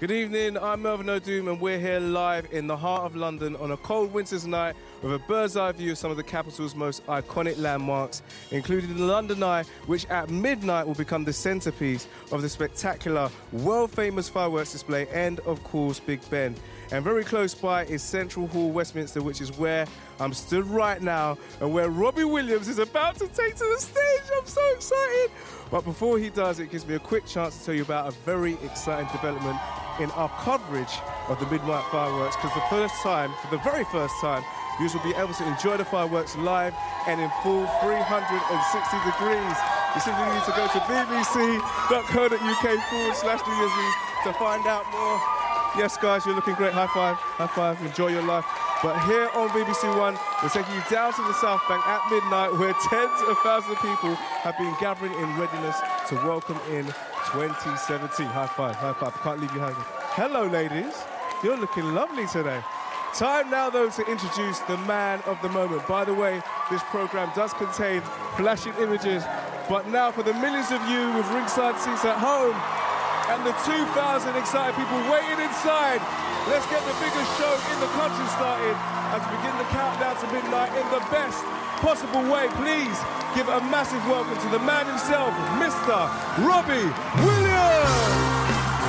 Good evening, I'm Melvin O'Doom and we're here live in the heart of London on a cold winter's night with a bird's eye view of some of the capital's most iconic landmarks, including the London Eye, which at midnight will become the centrepiece of the spectacular, world-famous fireworks display and, of course, Big Ben. And very close by is Central Hall, Westminster, which is where I'm stood right now and where Robbie Williams is about to take to the stage. I'm so excited. But before he does, it gives me a quick chance to tell you about a very exciting development in our coverage of the midnight fireworks, because for the very first time, you will be able to enjoy the fireworks live and in full 360 degrees. You simply need to go to bbc.co.uk/New Year's Eve to find out more. Yes, guys, you're looking great. High five, high five, enjoy your life. But here on BBC One, we're taking you down to the South Bank at midnight, where tens of thousands of people have been gathering in readiness to welcome in 2017. High five, high five. Can't leave you hanging. Hello, ladies. You're looking lovely today. Time now, though, to introduce the man of the moment. By the way, this programme does contain flashing images, but now for the millions of you with ringside seats at home and the 2,000 excited people waiting inside, let's get the biggest show in the country started as we begin the countdown to midnight in the best possible way. Please give a massive welcome to the man himself, Mr. Robbie Williams.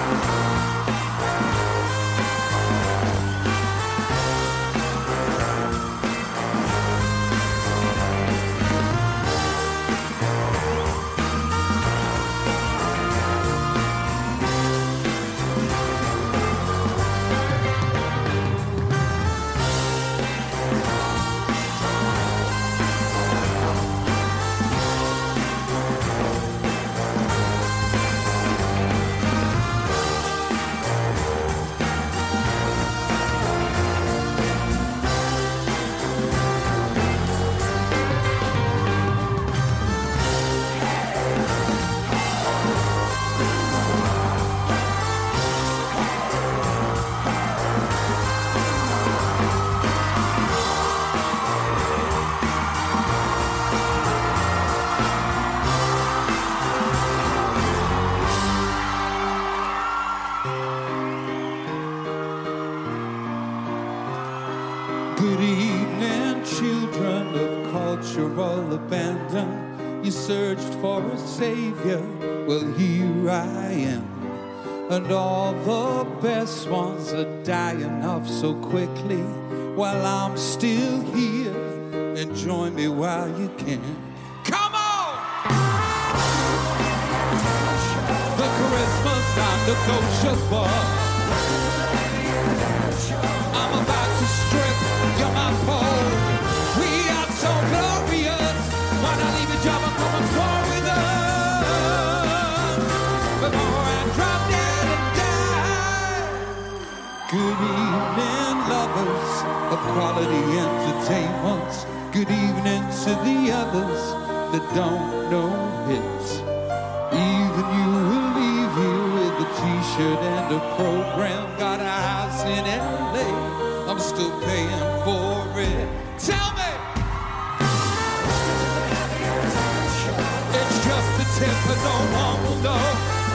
Good evening, children of cultural abandon. You searched for a savior, well here I am. And all the best ones are dying off so quickly, while I'm still here, and join me while you can. Come on! The charisma's non-negotiable. I'm about to strip, you're my pole. We are so glorious. Why not leave your job and come and war with us before I drop dead and die? Good evening, lovers of quality entertainment. Good evening to the others that don't know hits. Even you will leave here with a t-shirt and a program. Got a house in LA, I'm still paying for it. Tell me! It's just a tip, but no one will know.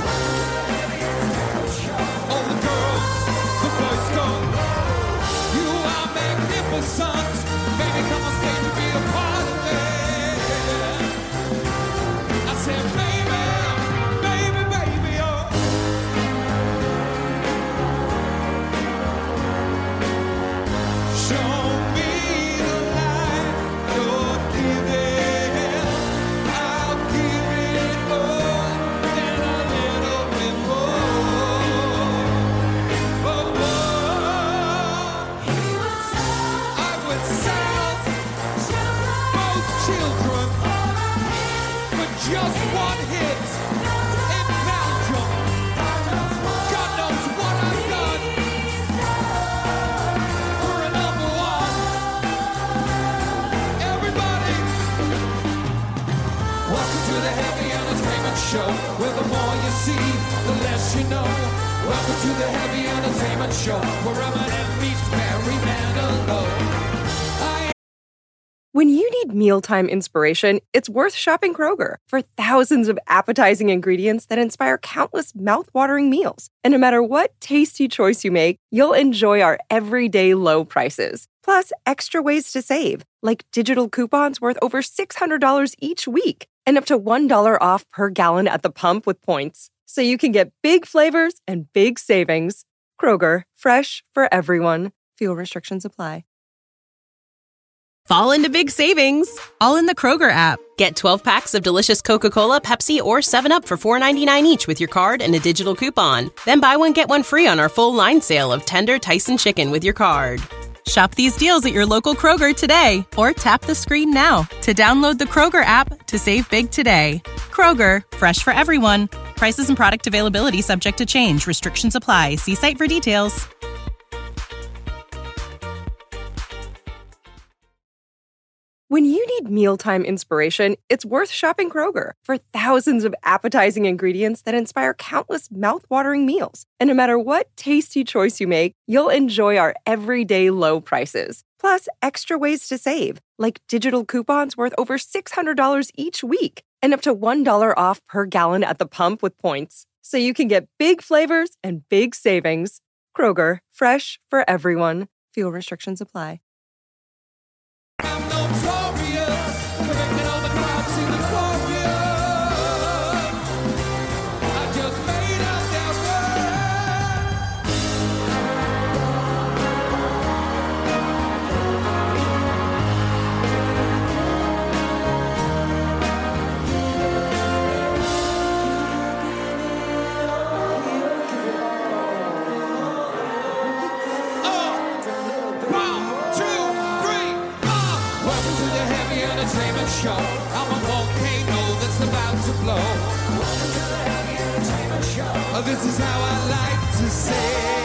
All the girls, the boys go. You are magnificent. Baby, come on stage and be a part of it. I said, baby, baby, baby, oh. Show me the light you're giving. I'll give it all and a little bit more. Oh, I would sell both children for just one hit in Belgium. God knows what I've done for a number one. Everybody, welcome to the Heavy Entertainment Show, where the more you see, the less you know. Welcome to the Heavy Entertainment Show, where Eminem meets Barry Manilow. When you need mealtime inspiration, it's worth shopping Kroger for thousands of appetizing ingredients that inspire countless mouth-watering meals. And no matter what tasty choice you make, you'll enjoy our everyday low prices. Plus, extra ways to save, like digital coupons worth over $600 each week and up to $1 off per gallon at the pump with points. So you can get big flavors and big savings. Kroger, fresh for everyone. Fuel restrictions apply. Fall into big savings, all in the Kroger app. Get 12 packs of delicious Coca-Cola, Pepsi, or 7-Up for $4.99 each with your card and a digital coupon. Then buy one, get one free on our full line sale of tender Tyson chicken with your card. Shop these deals at your local Kroger today, or tap the screen now to download the Kroger app to save big today. Kroger, fresh for everyone. Prices and product availability subject to change. Restrictions apply. See site for details. When you need mealtime inspiration, it's worth shopping Kroger for thousands of appetizing ingredients that inspire countless mouth-watering meals. And no matter what tasty choice you make, you'll enjoy our everyday low prices. Plus, extra ways to save, like digital coupons worth over $600 each week and up to $1 off per gallon at the pump with points. So you can get big flavors and big savings. Kroger, fresh for everyone. Fuel restrictions apply. I'm notorious, correcting all the crowds in the chorus. I just made up that show. I'm a volcano that's about to blow. Welcome to the Heavy Entertainment Show. This is how I like to say.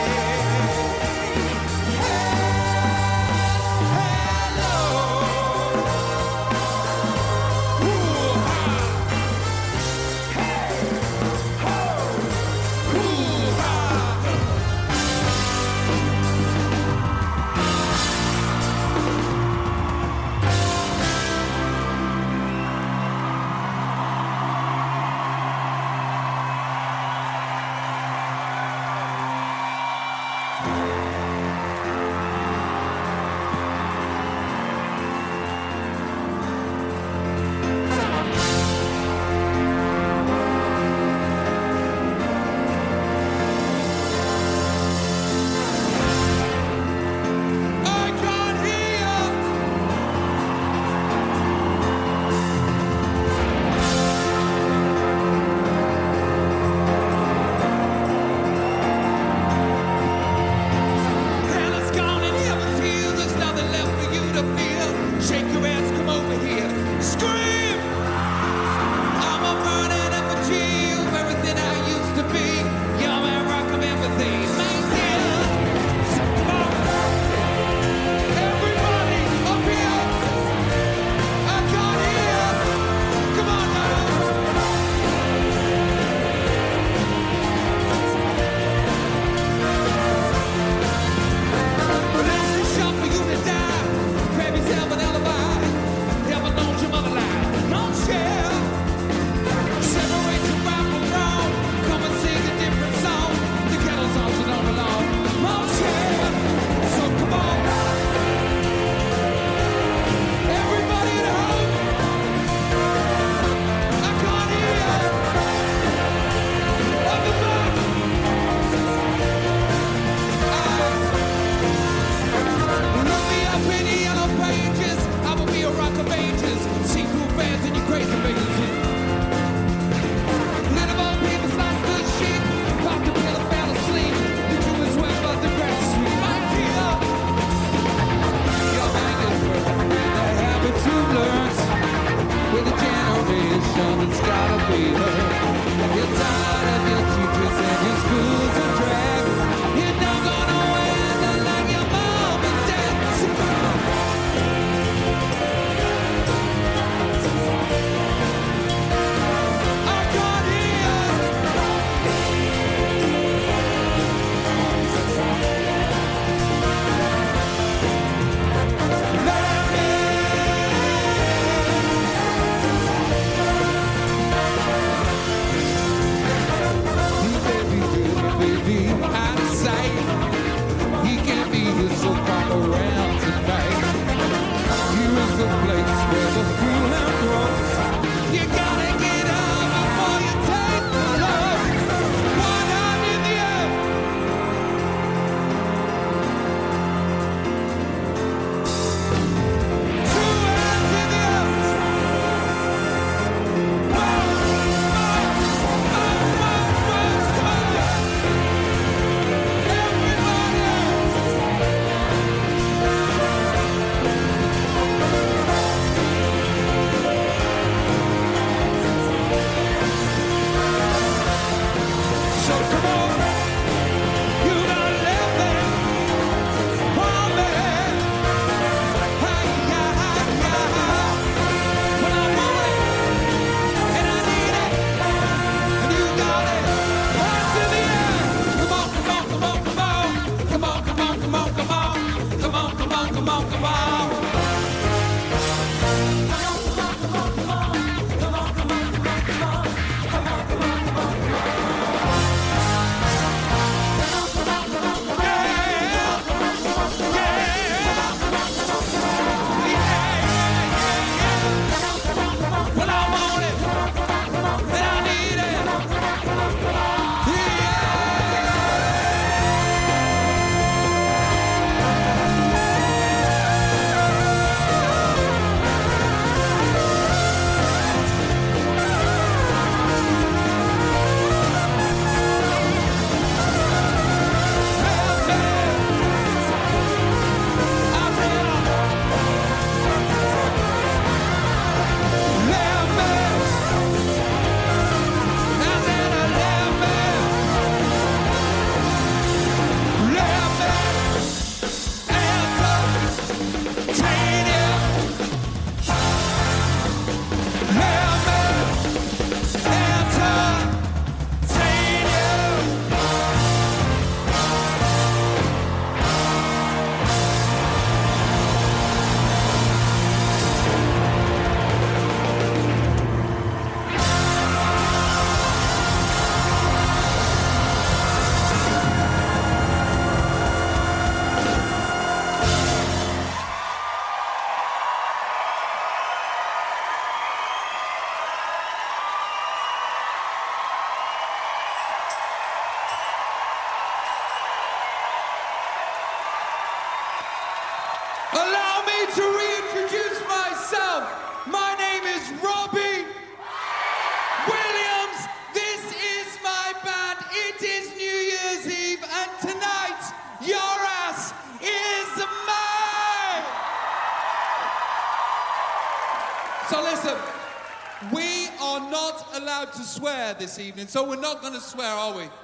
are not allowed to swear this evening, so we're not going to swear, are we?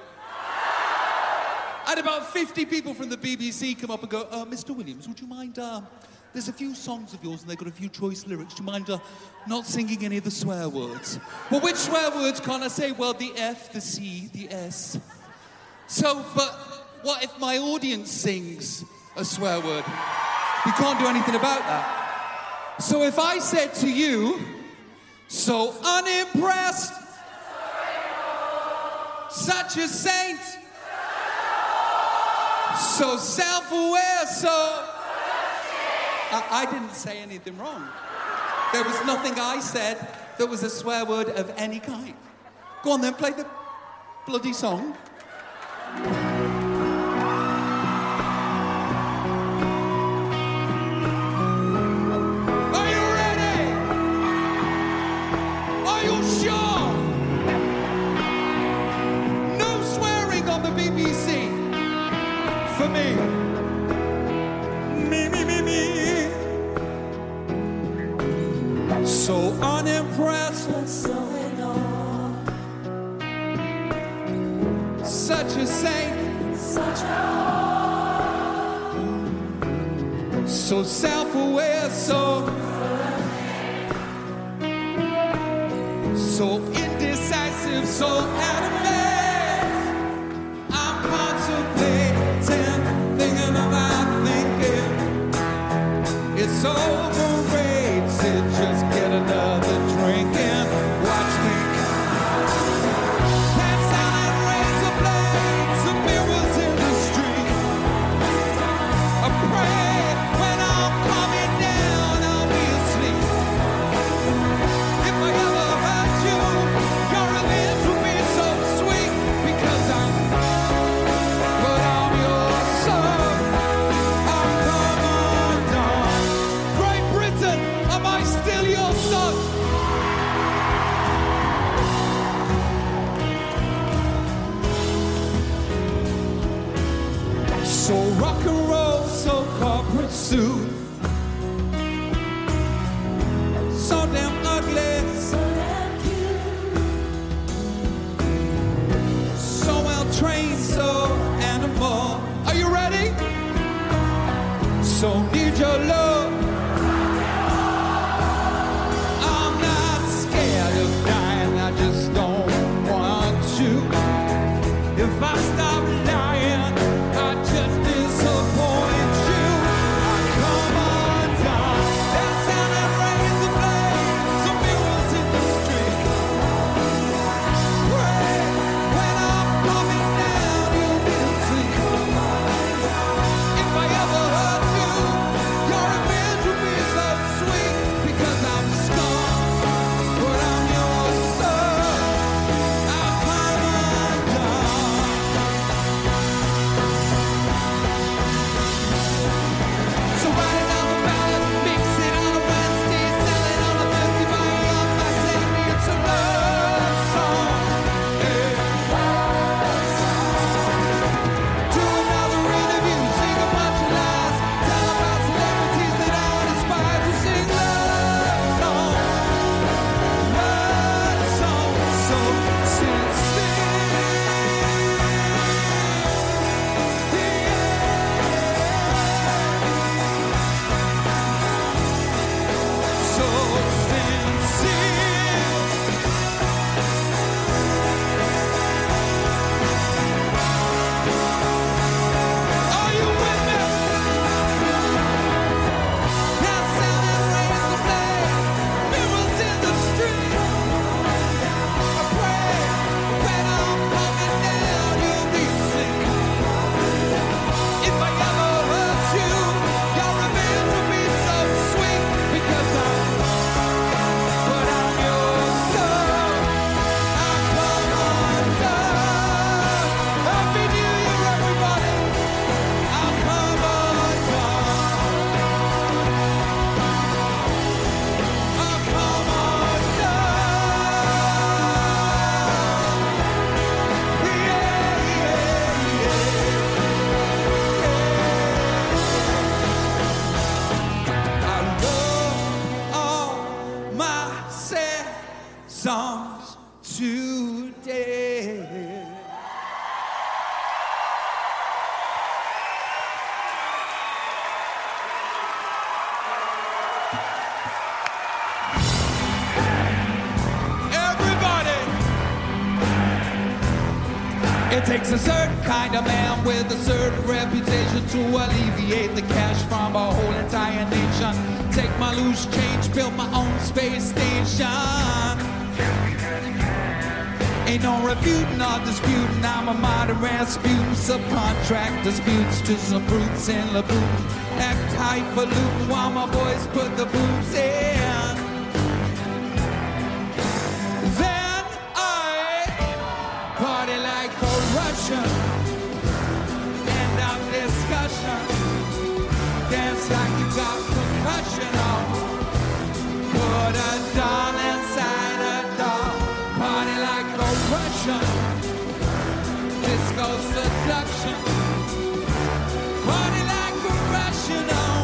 I had about 50 people from the BBC come up and go, Mr. Williams, would you mind, there's a few songs of yours and they've got a few choice lyrics. Do you mind not singing any of the swear words? Well, which swear words can't I say? Well, the F, the C, the S. So, but what if my audience sings a swear word? We can't do anything about that. So if I said to you, so unimpressed, such a saint, so self-aware, so... I didn't say anything wrong. There was nothing I said that was a swear word of any kind. Go on then, play the bloody song. Are you ready? Are you sure? No swearing on the BBC. For me. So unimpressed, such a saint, so self-aware, so indecisive, so out of phase. I'm contemplating, thinking about thinking. It's overrated, just get another drink and watch me. Cats out and razor blades, and mirrors in the street. I pray when I'm coming down, I'll be asleep. If I ever hurt you, your revenge will be so sweet. Because I'm your son. I'm commandant. Great Britain, am I still your son? So rock and roll, so corporate suit. So damn ugly, so damn cute. So well trained, so animal. Are you ready? So need your love. I'm not scared of dying, I just don't want to. If I stop lying, I just disappoint you. I come undone. That sound and razor blades, some mirrors in the street. Pray when I'm coming down, you'll be asleep. If I ever hurt you, your revenge will be so sweet. Because I'm scorned, but I'm your son. I'm undone. today. It takes a certain kind of man with a certain reputation to alleviate the cash from a whole entire nation. Take my loose change, build my own space station. Ain't no refuting or disputing, I'm a modern Rasputin. Subcontract disputes to some brutes in Laboon. Act highfalutin while my boys put the boots in. Then I party like a Russian. End of discussion. Dance like you got concussion on. Put a doll inside a doll. Party like a Russian. Disco seduction. Party like a Russian on.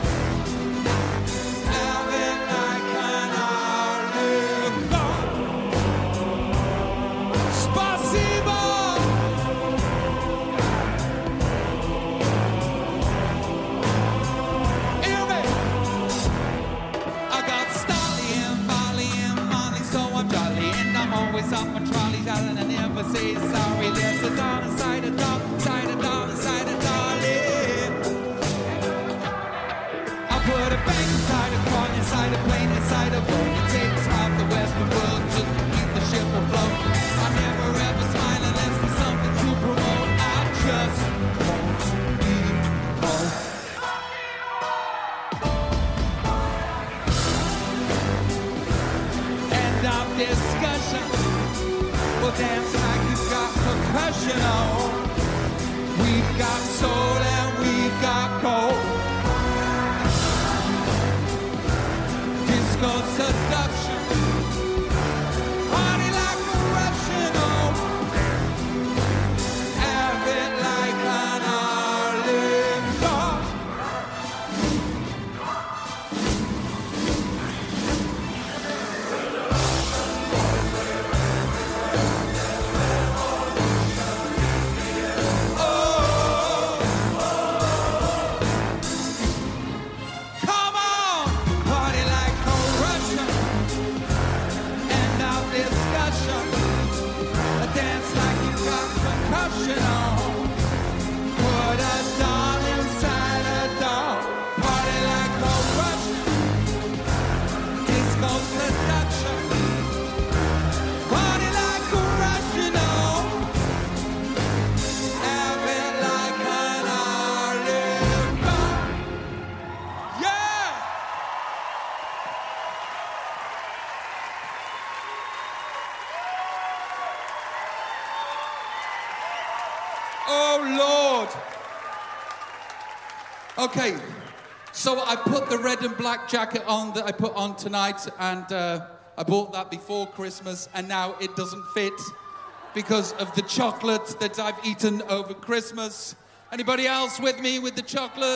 Have it like an olive. Spasibo. Hear me. I got Stolly and Molly and Molly, so I'm jolly. And I'm always on my trolley, darling, I never say sorry. There's a doll inside a doll, inside a doll, inside a dolly. I put a bank inside a car, inside a plane, inside a boat. It takes half the western world just to keep the ship afloat. I never ever smile unless there's something to promote. I just won't be home. End of discussion. We'll dance like you've got percussion on. We've got soul and we've got gold. Disco seduction. Party like a Russian on. Have it like an olive garden. Come on, party like a Russian. End of discussion. Dance like you got percussion on. Put a doll inside a doll. Party like a Russian. Disco seduction. Party like a Russian on. Have it like an olive garden. Yeah! Oh, Lord. Okay, so I put the red and black jacket on that I put on tonight, and I bought that before Christmas, and now it doesn't fit because of the chocolate that I've eaten over Christmas. Anybody else with me with the chocolate?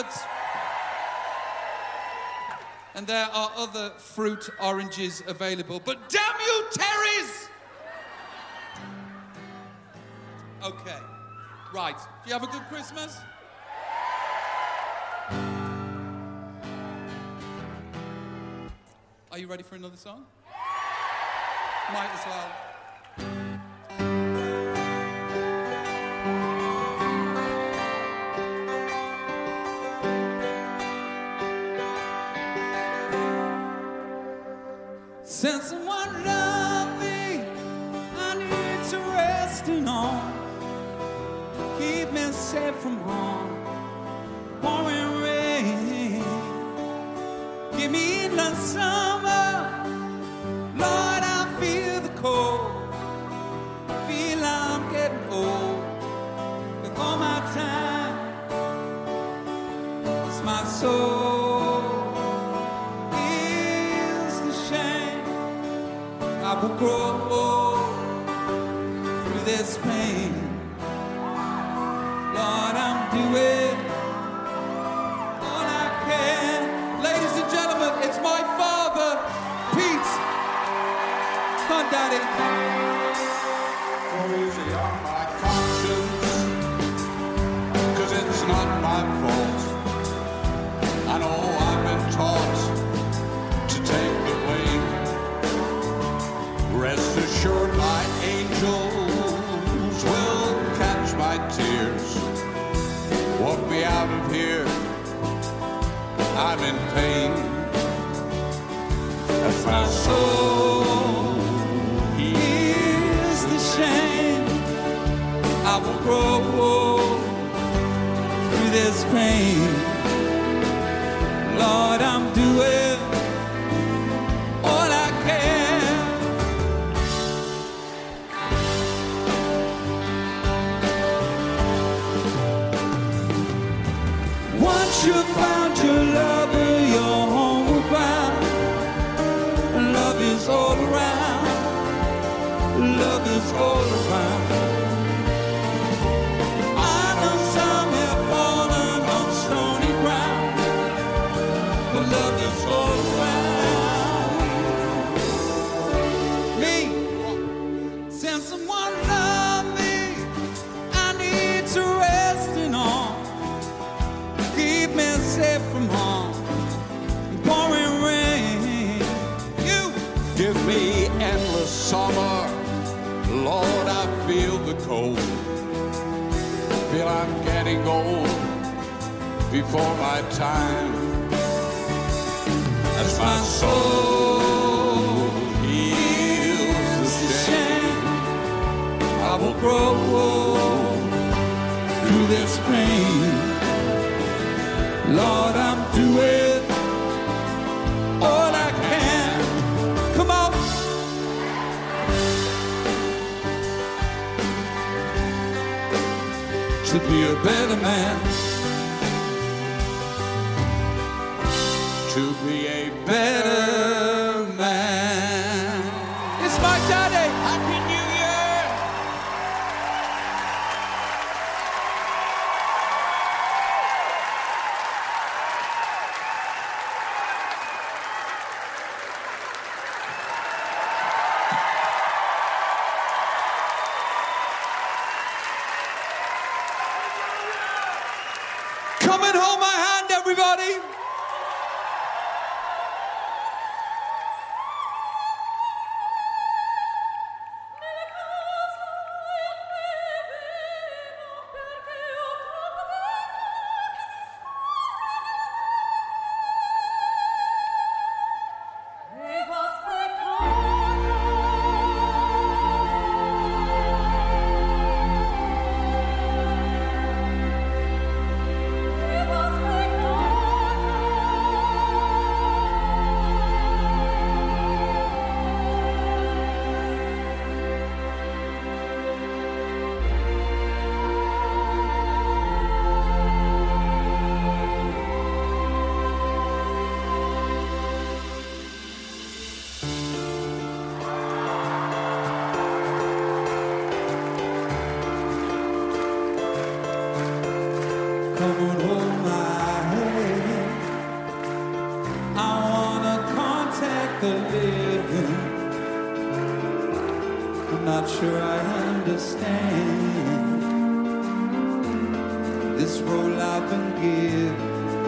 And there are other fruit oranges available, but damn you, Terry's! Okay. Right. Do you have a good Christmas? Are you ready for another song? Might as well. Send someone love me. I need to resting on. Keep me safe from harm, pouring rain. Give me the summer, Lord, I feel the cold. Feel I'm getting old. With all my time, it's my soul. Is the shame I will grow through this pain. Lord, I'm doing all I can. Ladies and gentlemen, it's my father, Pete. Come on, Daddy. I'm in pain. As my soul hears the shame, I will grow through this pain. Lord, I'm doing all I can. Once you found your lover, your homeward bound. Love is all around. Love is all around. I know some have fallen on stony ground, but love is all around. Me, since someone loved me, I need to rest in arms. Keep me safe from harm, pouring rain. You give me endless summer, Lord, I feel the cold. Feel I'm getting old before my time. As my soul heals the shame, I will grow through this pain. Lord, I'm doing all I can. Come on. To be a better man. To be a better man. It's my daddy. Happy New Year. Come and hold my hand, everybody. Come and hold my hand. I wanna contact the living. I'm not sure I understand this role I've been given.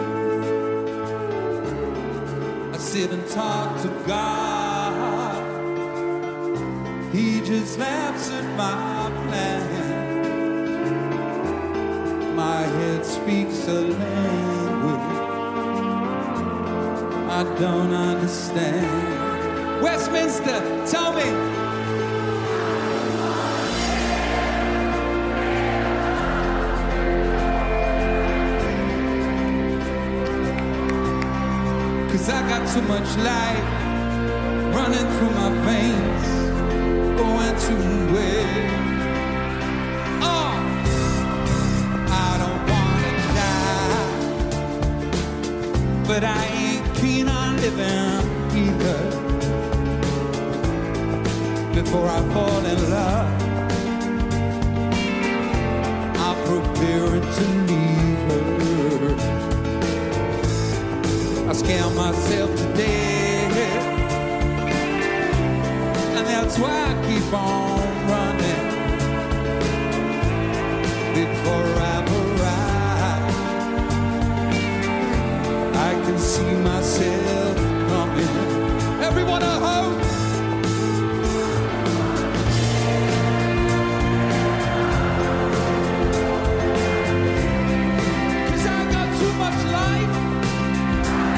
I sit and talk to God. He just laughs at my plan. My head speaks a language I don't understand. Westminster, tell me. Cause I got too much life running through my veins, going to where. But I ain't keen on living either. Before I fall in love, I'm preparing to leave her. I scare myself to death, and that's why I keep on running before I've arrived. I can see myself coming. Everyone at home. Cause I got too much life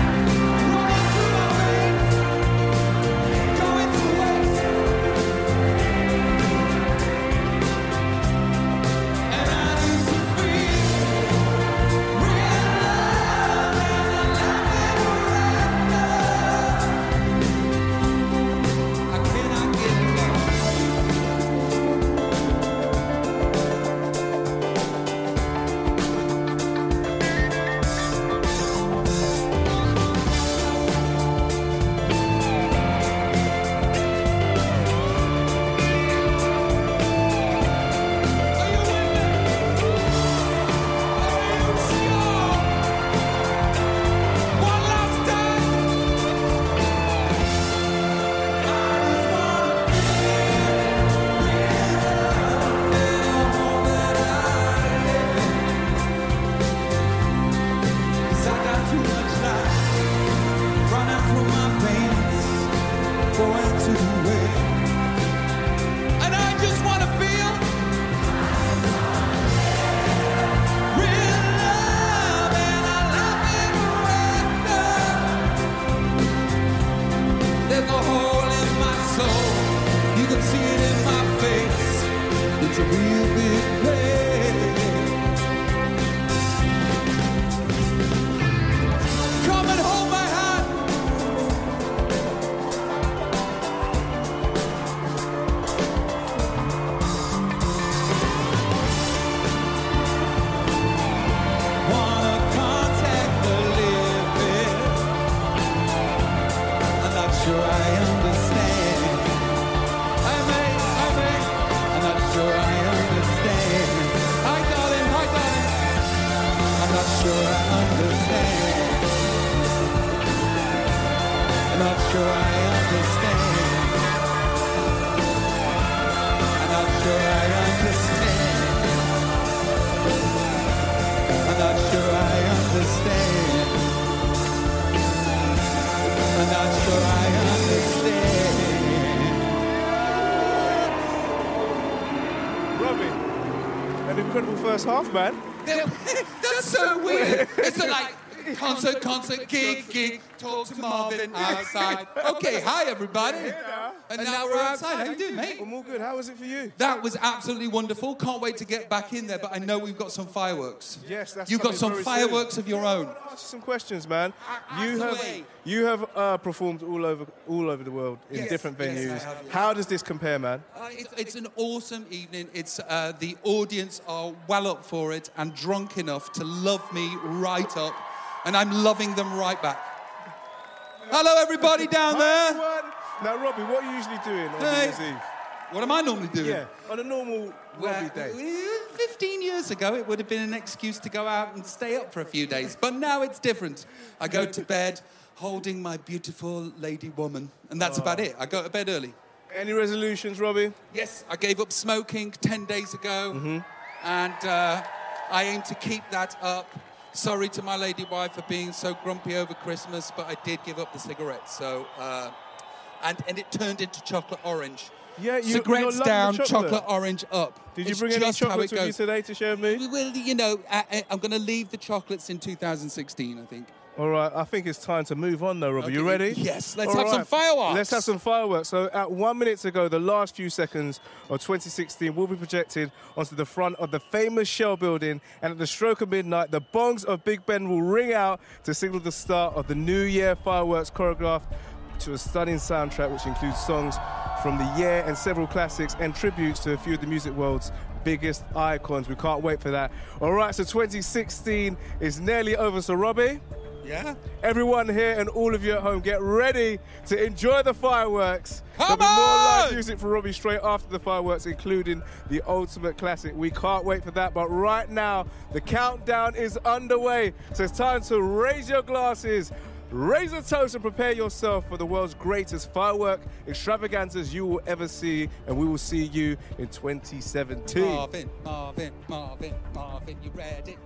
It's a real big place. Come and hold my hand. Wanna contact the living. I'm not sure I understand. I may. I'm not sure I understand. Hi, darling. I'm not sure I understand. I'm not sure I understand. I'm not sure I understand. I'm not sure I understand. I'm not sure I understand. Robbie, an incredible first half, man. That's so weird. It's like concert, gig, talk to Marvin outside. Okay, hi everybody. And now we're outside. How you doing, mate? I'm all good. How was it for you? That was absolutely wonderful. Can't wait to get back in there, but I know we've got some fireworks. Yes, that's You've got coming some very fireworks soon. of your own. I want to ask you some questions, man. Absolutely. You have performed all over the world in Yes, different yes, venues. I have, yeah. How does this compare, man? It's an awesome evening. It's the audience are well up for it and drunk enough to love me right up, and I'm loving them right back. Hello, everybody down there. Everyone. Now, Robbie, what are you usually doing on Hey. New Year's Eve? What am I normally doing? Yeah, on a normal Robbie day. 15 years ago, it would have been an excuse to go out and stay up for a few days. But now it's different. I go to bed holding my beautiful lady woman, and that's about it. I go to bed early. Any resolutions, Robbie? Yes, I gave up smoking 10 days ago, and I aim to keep that up. Sorry to my lady wife for being so grumpy over Christmas, but I did give up the cigarettes. So, and it turned into chocolate orange. Yeah, cigarettes you're down, loving the chocolate. chocolate orange up. Did you It's bring any just how chocolates it with you goes. today to share with me? Well, you know, I'm going to leave the chocolates in 2016, I think. All right, I think it's time to move on, though, Robbie. You Okay, ready? yes, let's All have some right. fireworks. Let's have some fireworks. So at 1 minute to go, the last few seconds of 2016 will be projected onto the front of the famous Shell building, and at the stroke of midnight, the bongs of Big Ben will ring out to signal the start of the New Year fireworks choreographed to a stunning soundtrack which includes songs from the year and several classics and tributes to a few of the music world's biggest icons. We can't wait for that. All right, so 2016 is nearly over. So, Robbie? Yeah? Everyone here and all of you at home, get ready to enjoy the fireworks. Come There'll be more live on! music from Robbie straight after the fireworks, including the ultimate classic. We can't wait for that, but right now, the countdown is underway. So it's time to raise your glasses, raise a toast, and prepare yourself for the world's greatest firework extravaganzas you will ever see, and we will see you in 2017. Marvin, you read it.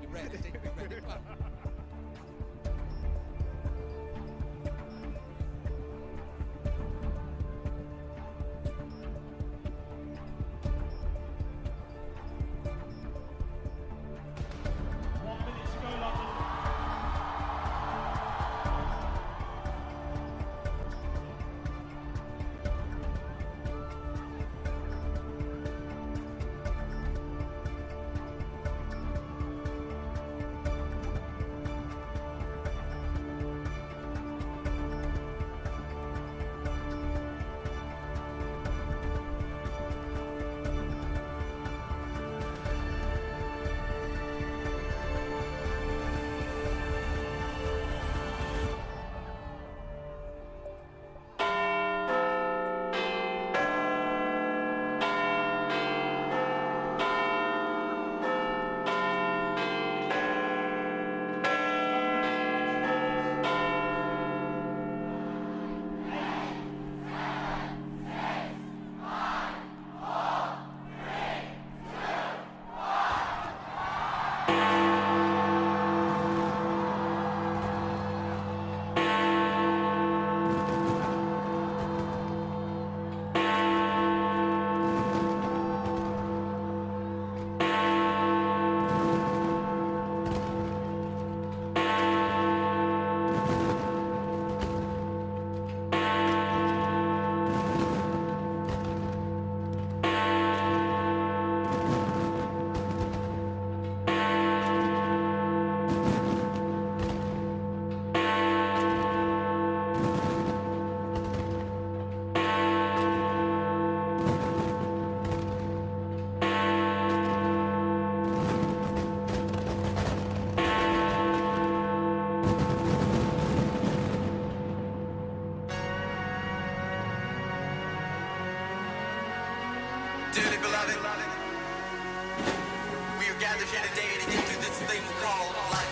beloved. We are gathered here today to get through this thing called life.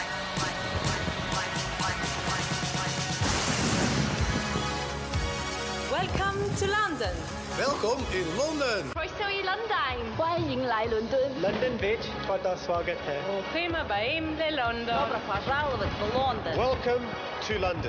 Welcome to London. Welkom in Londen. Croeso I Lundain. 欢迎来伦敦。 London Beach, ਤੁਹਾਡਾ ਸਵਾਗਤ ਹੈ. Prima baim de London. Добро пожаловать в Лондон. Welcome to London.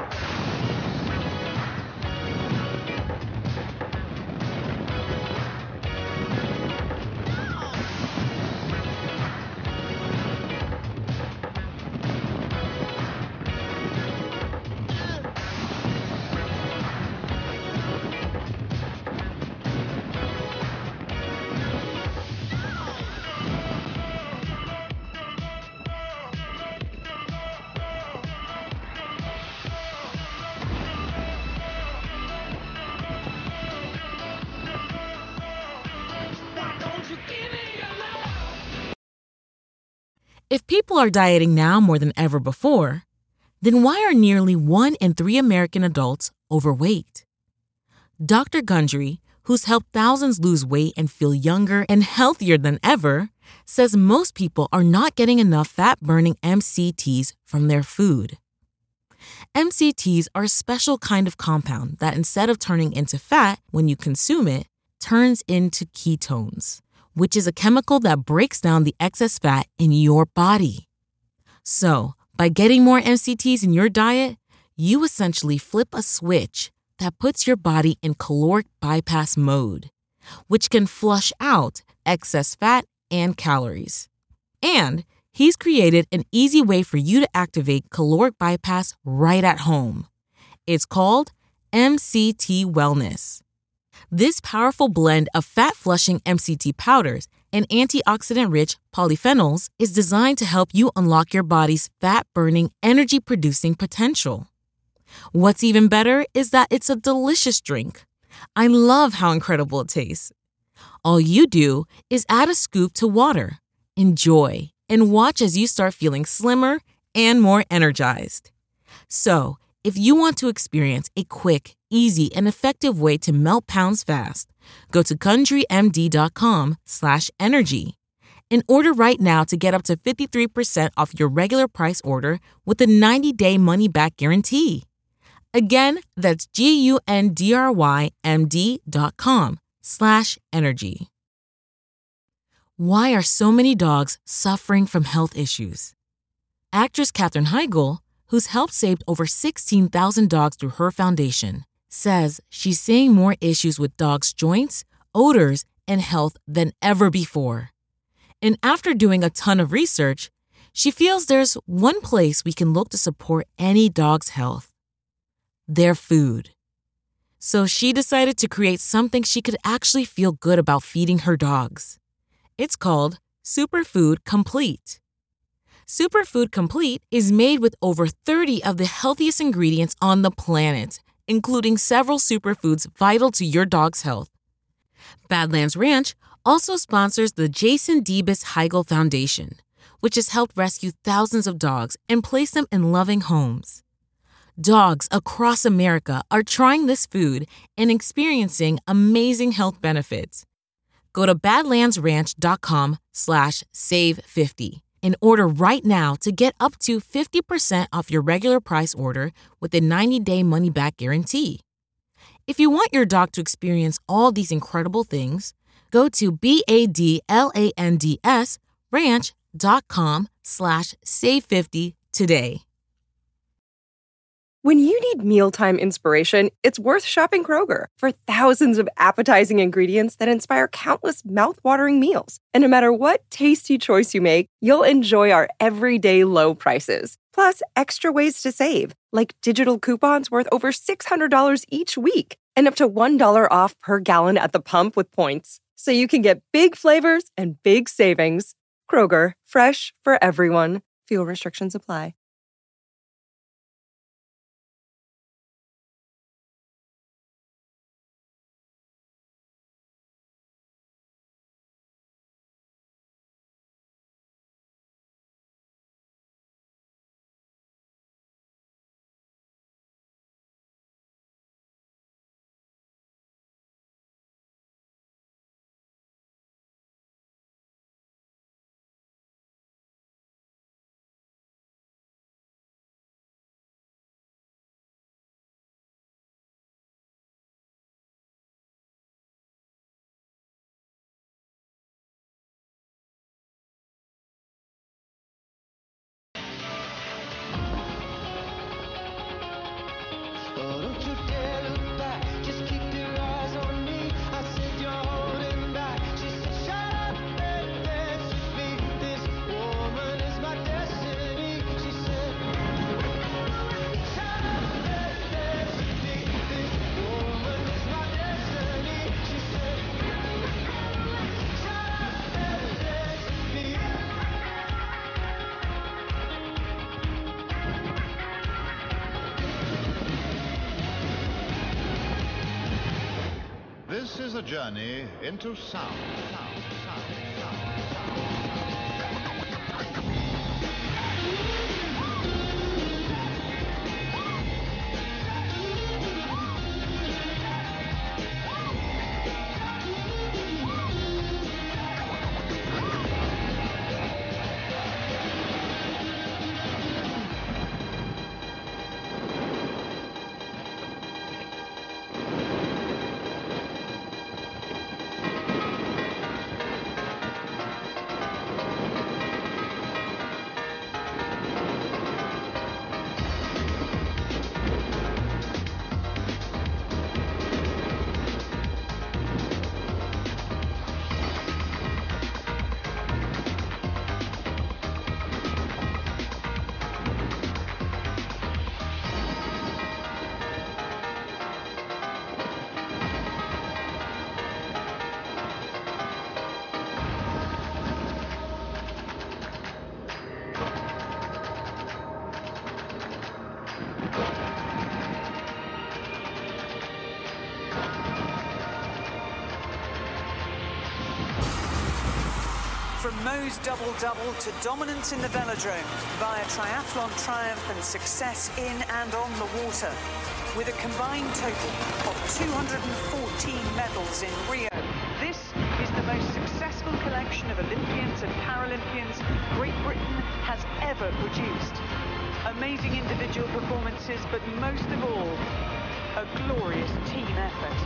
If people are dieting now more than ever before, then why are nearly 1 in 3 American adults overweight? Dr. Gundry, who's helped thousands lose weight and feel younger and healthier than ever, says most people are not getting enough fat-burning MCTs from their food. MCTs are a special kind of compound that instead of turning into fat when you consume it, turns into ketones, which is a chemical that breaks down the excess fat in your body. So, by getting more MCTs in your diet, you essentially flip a switch that puts your body in caloric bypass mode, which can flush out excess fat and calories. And he's created an easy way for you to activate caloric bypass right at home. It's called MCT Wellness. This powerful blend of fat-flushing MCT powders and antioxidant-rich polyphenols is designed to help you unlock your body's fat-burning, energy-producing potential. What's even better is that it's a delicious drink. I love how incredible it tastes. All you do is add a scoop to water, enjoy, and watch as you start feeling slimmer and more energized. So, if you want to experience a quick, easy, and effective way to melt pounds fast, go to CountryMD.com/energy and order right now to get up to 53% off your regular price order with a 90-day money-back guarantee. Again, that's GUNDRYMD.com/energy. Why are so many dogs suffering from health issues? Actress Katherine Heigl, who's helped save over 16,000 dogs through her foundation, says she's seeing more issues with dogs' joints, odors, and health than ever before. And after doing a ton of research, she feels there's one place we can look to support any dog's health: their food. So she decided to create something she could actually feel good about feeding her dogs. It's called Superfood Complete. Superfood Complete is made with over 30 of the healthiest ingredients on the planet, including several superfoods vital to your dog's health. Badlands Ranch also sponsors the Jason Debus Heigl Foundation, which has helped rescue thousands of dogs and place them in loving homes. Dogs across America are trying this food and experiencing amazing health benefits. Go to badlandsranch.com/save50 and order right now to get up to 50% off your regular price order with a 90-day money-back guarantee. If you want your dog to experience all these incredible things, go to badlandsranch.com/save50 today. When you need mealtime inspiration, it's worth shopping Kroger for thousands of appetizing ingredients that inspire countless mouth-watering meals. And no matter what tasty choice you make, you'll enjoy our everyday low prices. Plus, extra ways to save, like digital coupons worth over $600 each week and up to $1 off per gallon at the pump with points. So you can get big flavors and big savings. Kroger, fresh for everyone. Fuel restrictions apply. This is a journey into sound. From Mo's double-double to dominance in the velodrome via triathlon triumph and success in and on the water. With a combined total of 214 medals in Rio, this is the most successful collection of Olympians and Paralympians Great Britain has ever produced. Amazing individual performances, but most of all, a glorious team effort.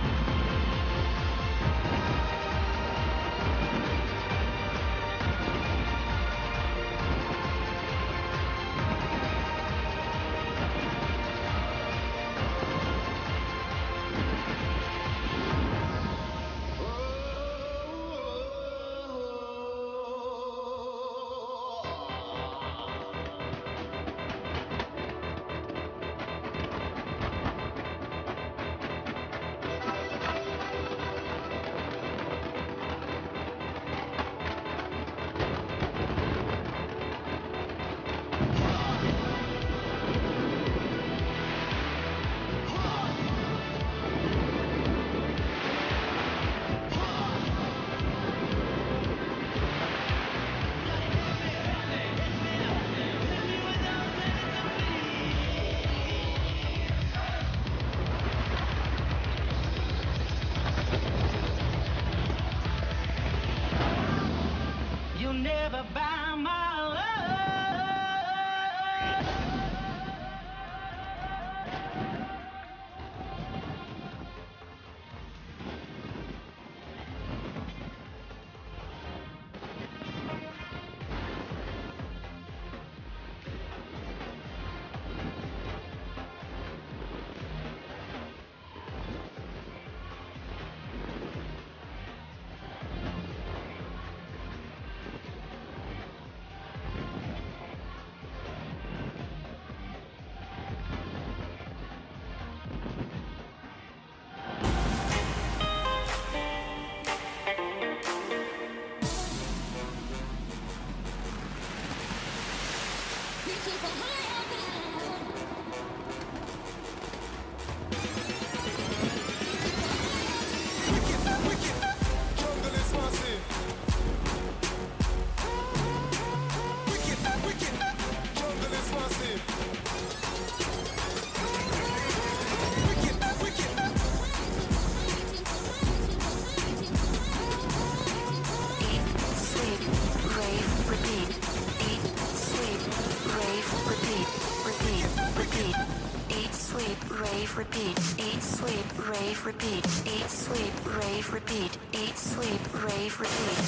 Repeat, eat, sleep, rave, repeat, eat, sleep, rave, repeat, eat, sleep, rave, repeat.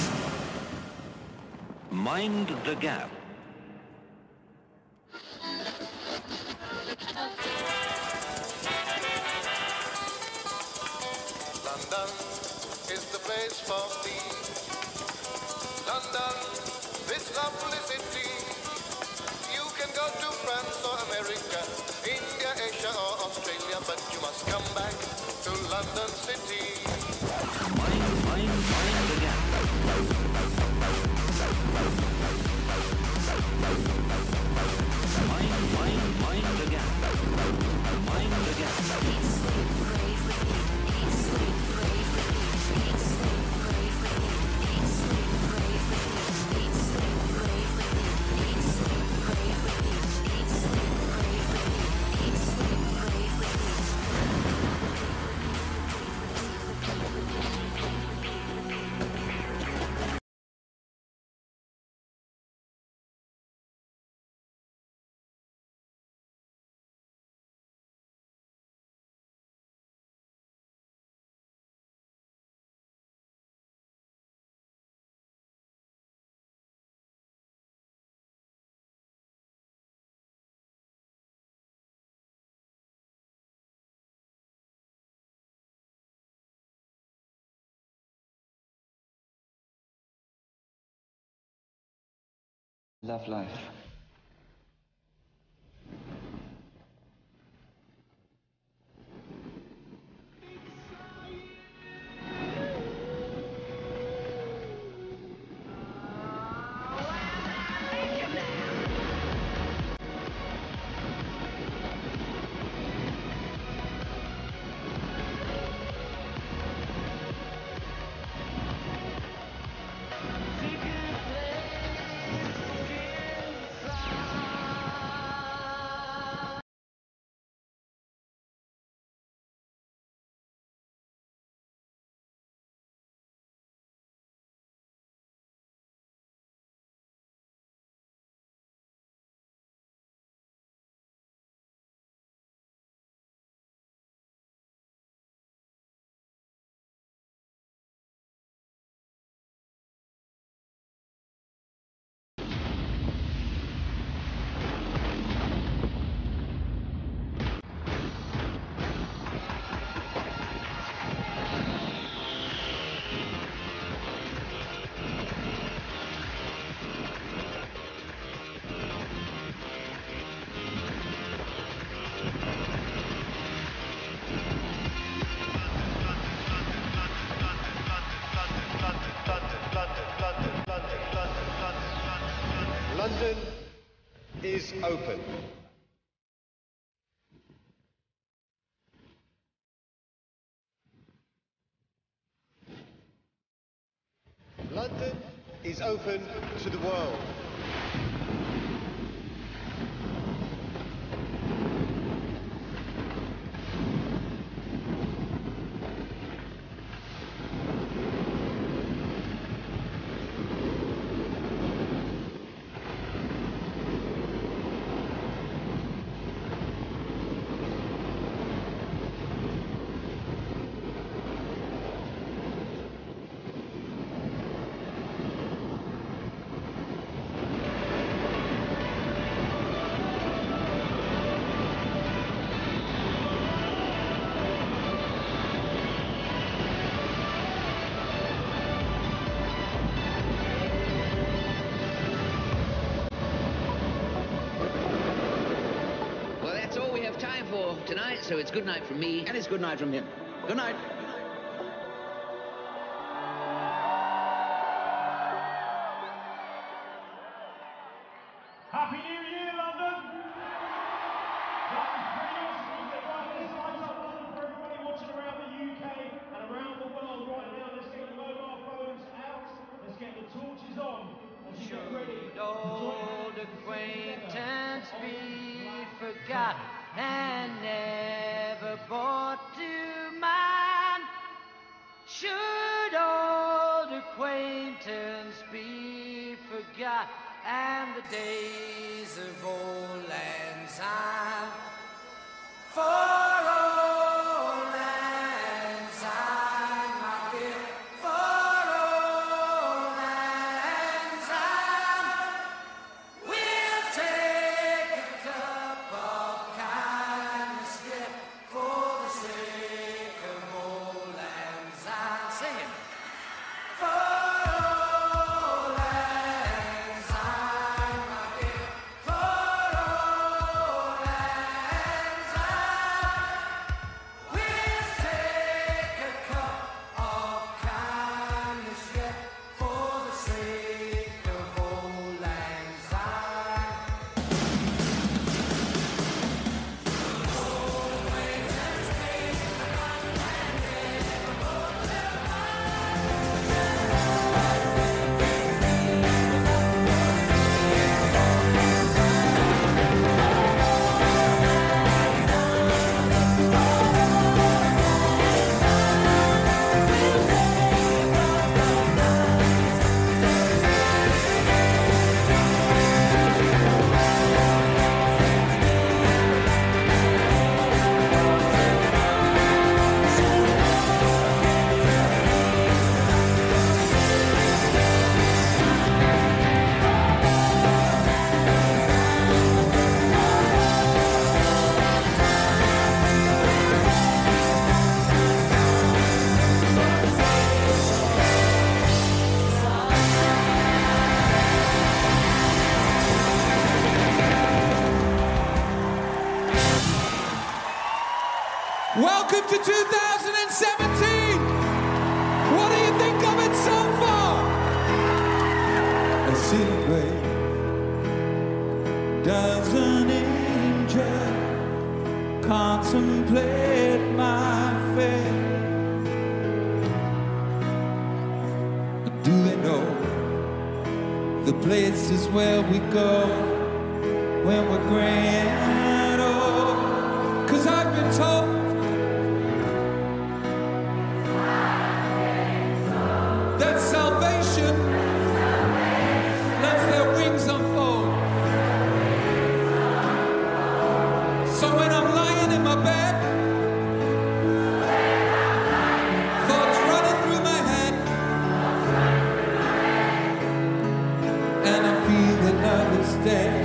Mind the gap. London is the place for me. London, this lovely city. You can go to France or America, India, Asia or Australia, but you must come back to London City. Mind the gap. Mind the gap. Mind the gap. Eat, sleep, rave, repeat. Eat, sleep, rave, Love life. London is open. London is open to the world. Tonight, so it's good night from me, and it's good night from him. Good night. Happy New Year, London! That was pretty awesome, wasn't it? Right, let's light up London for everybody watching around the UK and around the world right now. Let's get the mobile phones out. Let's get the torches on. As you get ready. Should old acquaintance be forgotten and never brought to mind? Should old acquaintance be forgot and the days of old lang syne? For old lang syne, my dear, for old lang syne, we'll take a cup of kindness, yeah, for the sake of old lang syne. Sing it. For old lang syne, my dear, for old lang syne, we'll take a cup of kindness, yeah, for the sake of old lang syne. Welcome to 2017. What do you think of it so far? I see the way. Does an angel contemplate my fate? Do they know the places where we go when we're grand old? 'Cause I've been told that salvation lets their wings unfold. So when I'm lying in my bed, thoughts running through my head, and I feel that love is dead,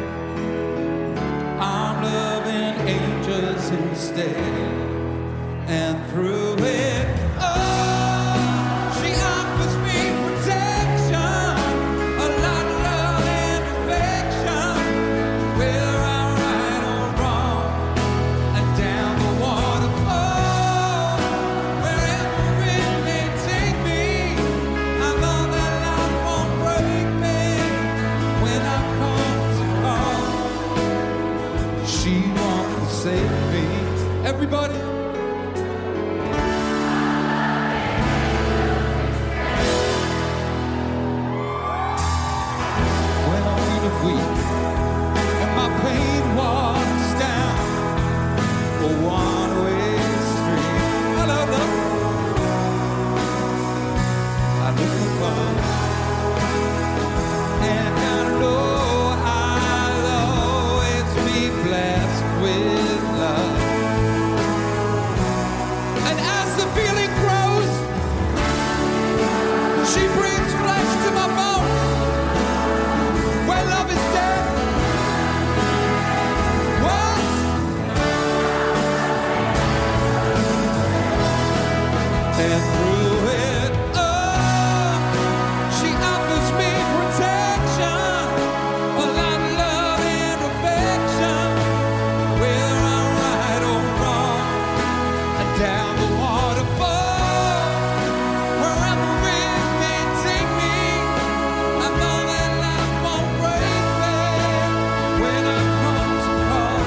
I'm loving angels instead. And through it all, she offers me protection, a lot of love and affection, whether I'm right or wrong, and down the waterfall, wherever it may take me, I know that life won't break me when I come to call. She wants to save me. Everybody. When I'm feeling weak and my pain walks down a one-way street, hello, love. I look above and I know I'll always be blessed with love. And as the feeling grows, she brings flesh to my bone. Where love is dead, what? And through it all, she offers me protection, a lot of love and affection, whether I'm right or wrong, and down the waterfall, wherever it may take me, I know that life won't break me when I come to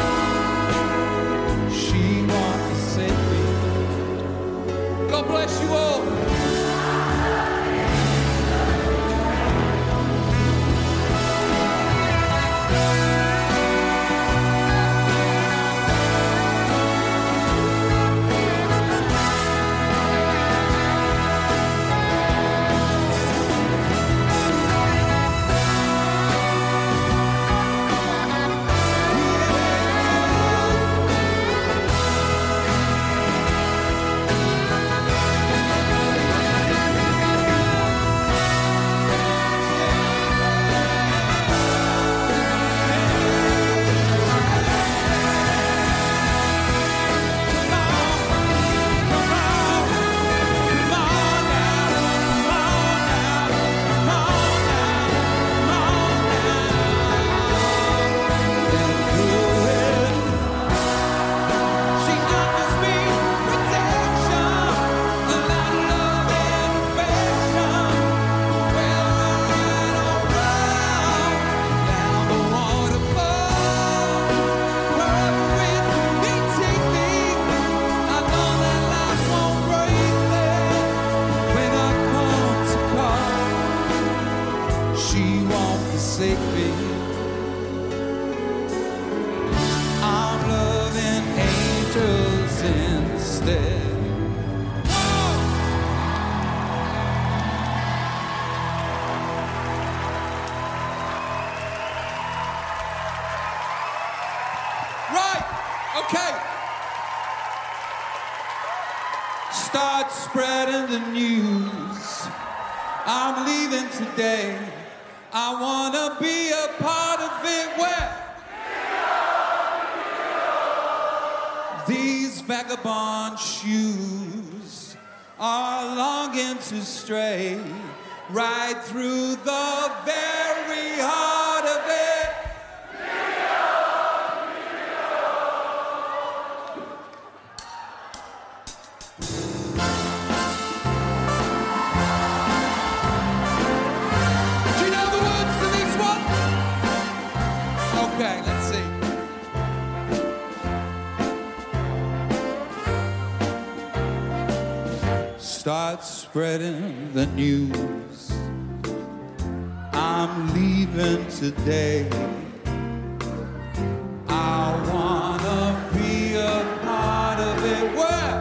call. She wants to save me. God bless you all. She offers me protection, a lot of love and affection, whether I'm right or wrong, down the waterfall, wherever it may take me, I know that life won't break me when I come to call. She won't forsake me. I'm loving angels instead. Right, okay. Start spreading the news. I'm leaving today. I wanna be a part of it. Where? These vagabond shoes are longing to stray right through the very heart of it. start spreading the news. I'm leaving today. I wanna be a part of it. What?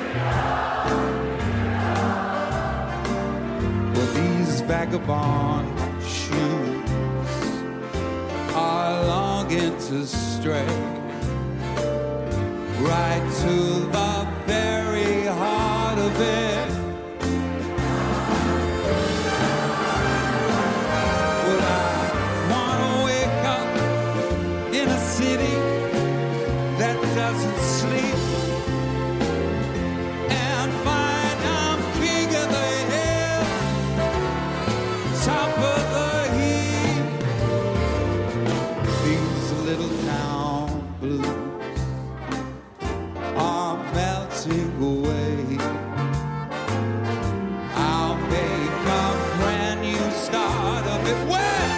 Well, these vagabond shoes are longing to stray right to the very heart of it. Well, I wanna wake up in a city that doesn't sleep and find I'm king of the hill, top of the heap. These little town blues are melting away. I'll make a brand new start of it. Where?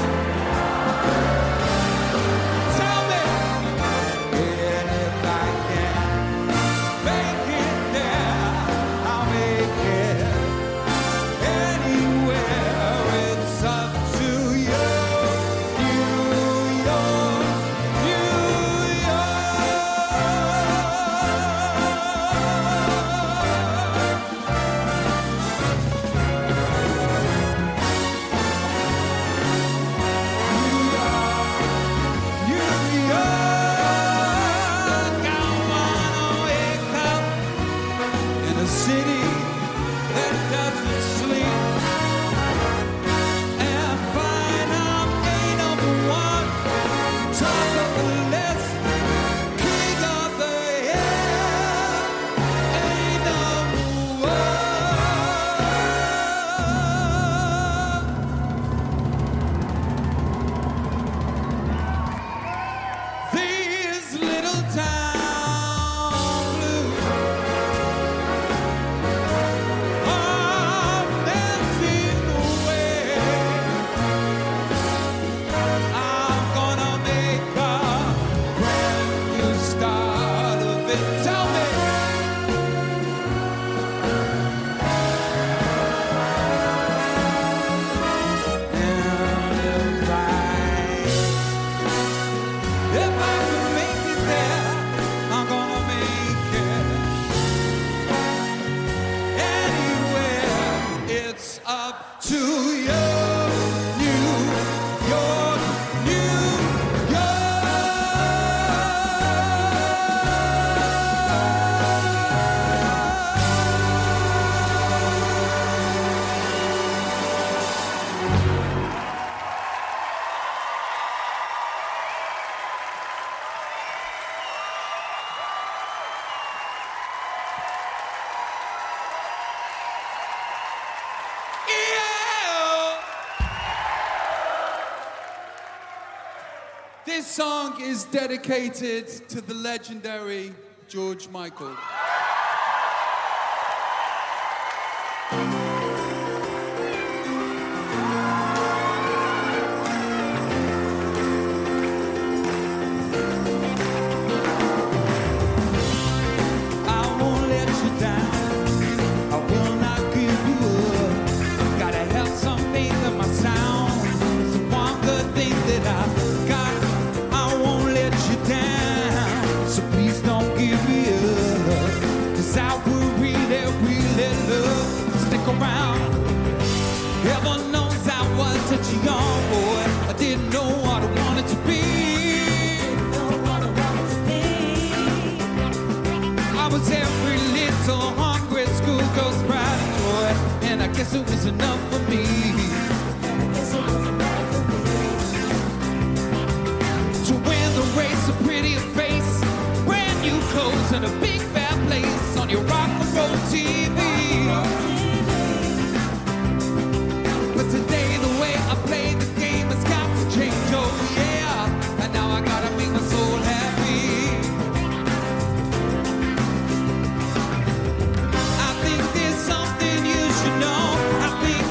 Tell me. And if I can make it there, I'll make it anywhere. It's up to you, New York, New city that doesn't sleep and find I'm a number one, top of the list, king of the hill, a number one. These little town blues are melting away. I'm gonna make a brand new start of it. Tell me. And if I can make it there, I'm gonna make it anywhere. It's up to you, New York, New This song is dedicated to the legendary George Michael. I won't let you down. I will not give you up. Gotta have some faith in my sound. It's the one good thing that I've got. I won't let you down. So please don't give me up. 'Cause I will really, really love to stick around. Heaven knows I was such a young boy. I didn't know what I wanted to be. I was every little hungry schoolgirl's pride and joy, and I guess it was enough for me. To win the race, a pretty face, brand new clothes, and a big fat place on your rock and roll TV. But today, the way I play the game has got to change, oh yeah. And now I gotta make my soul happy. I think there's something you should know. I think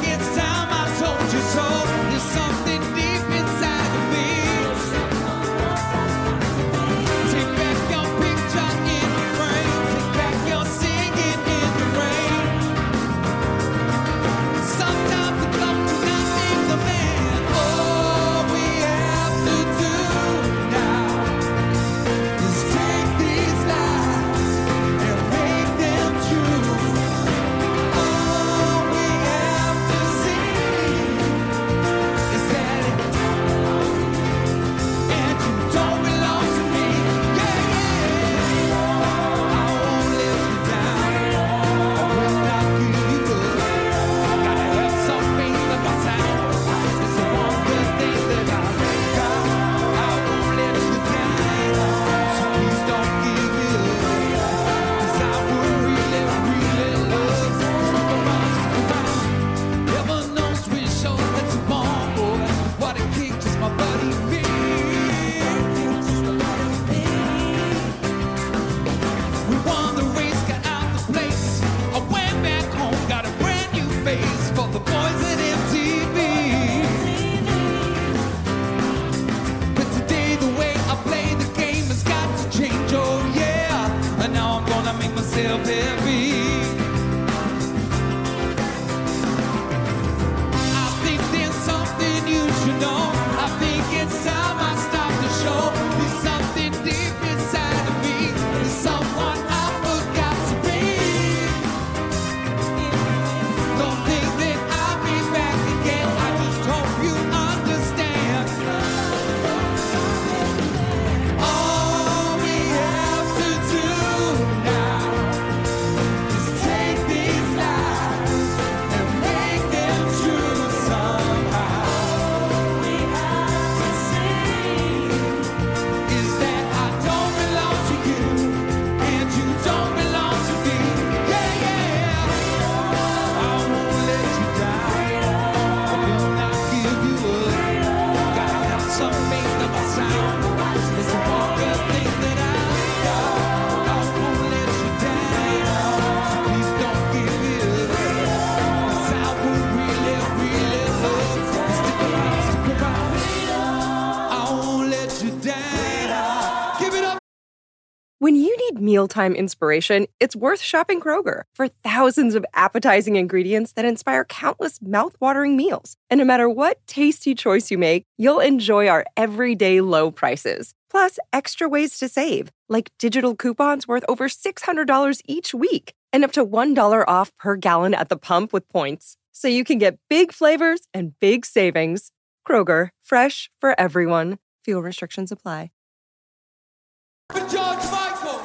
need mealtime inspiration, it's worth shopping Kroger for thousands of appetizing ingredients that inspire countless mouth-watering meals. And no matter what tasty choice you make, you'll enjoy our everyday low prices. Plus, extra ways to save, like digital coupons worth over $600 each week and up to $1 off per gallon at the pump with points. So you can get big flavors and big savings. Kroger, fresh for everyone. Fuel restrictions apply. George Michael.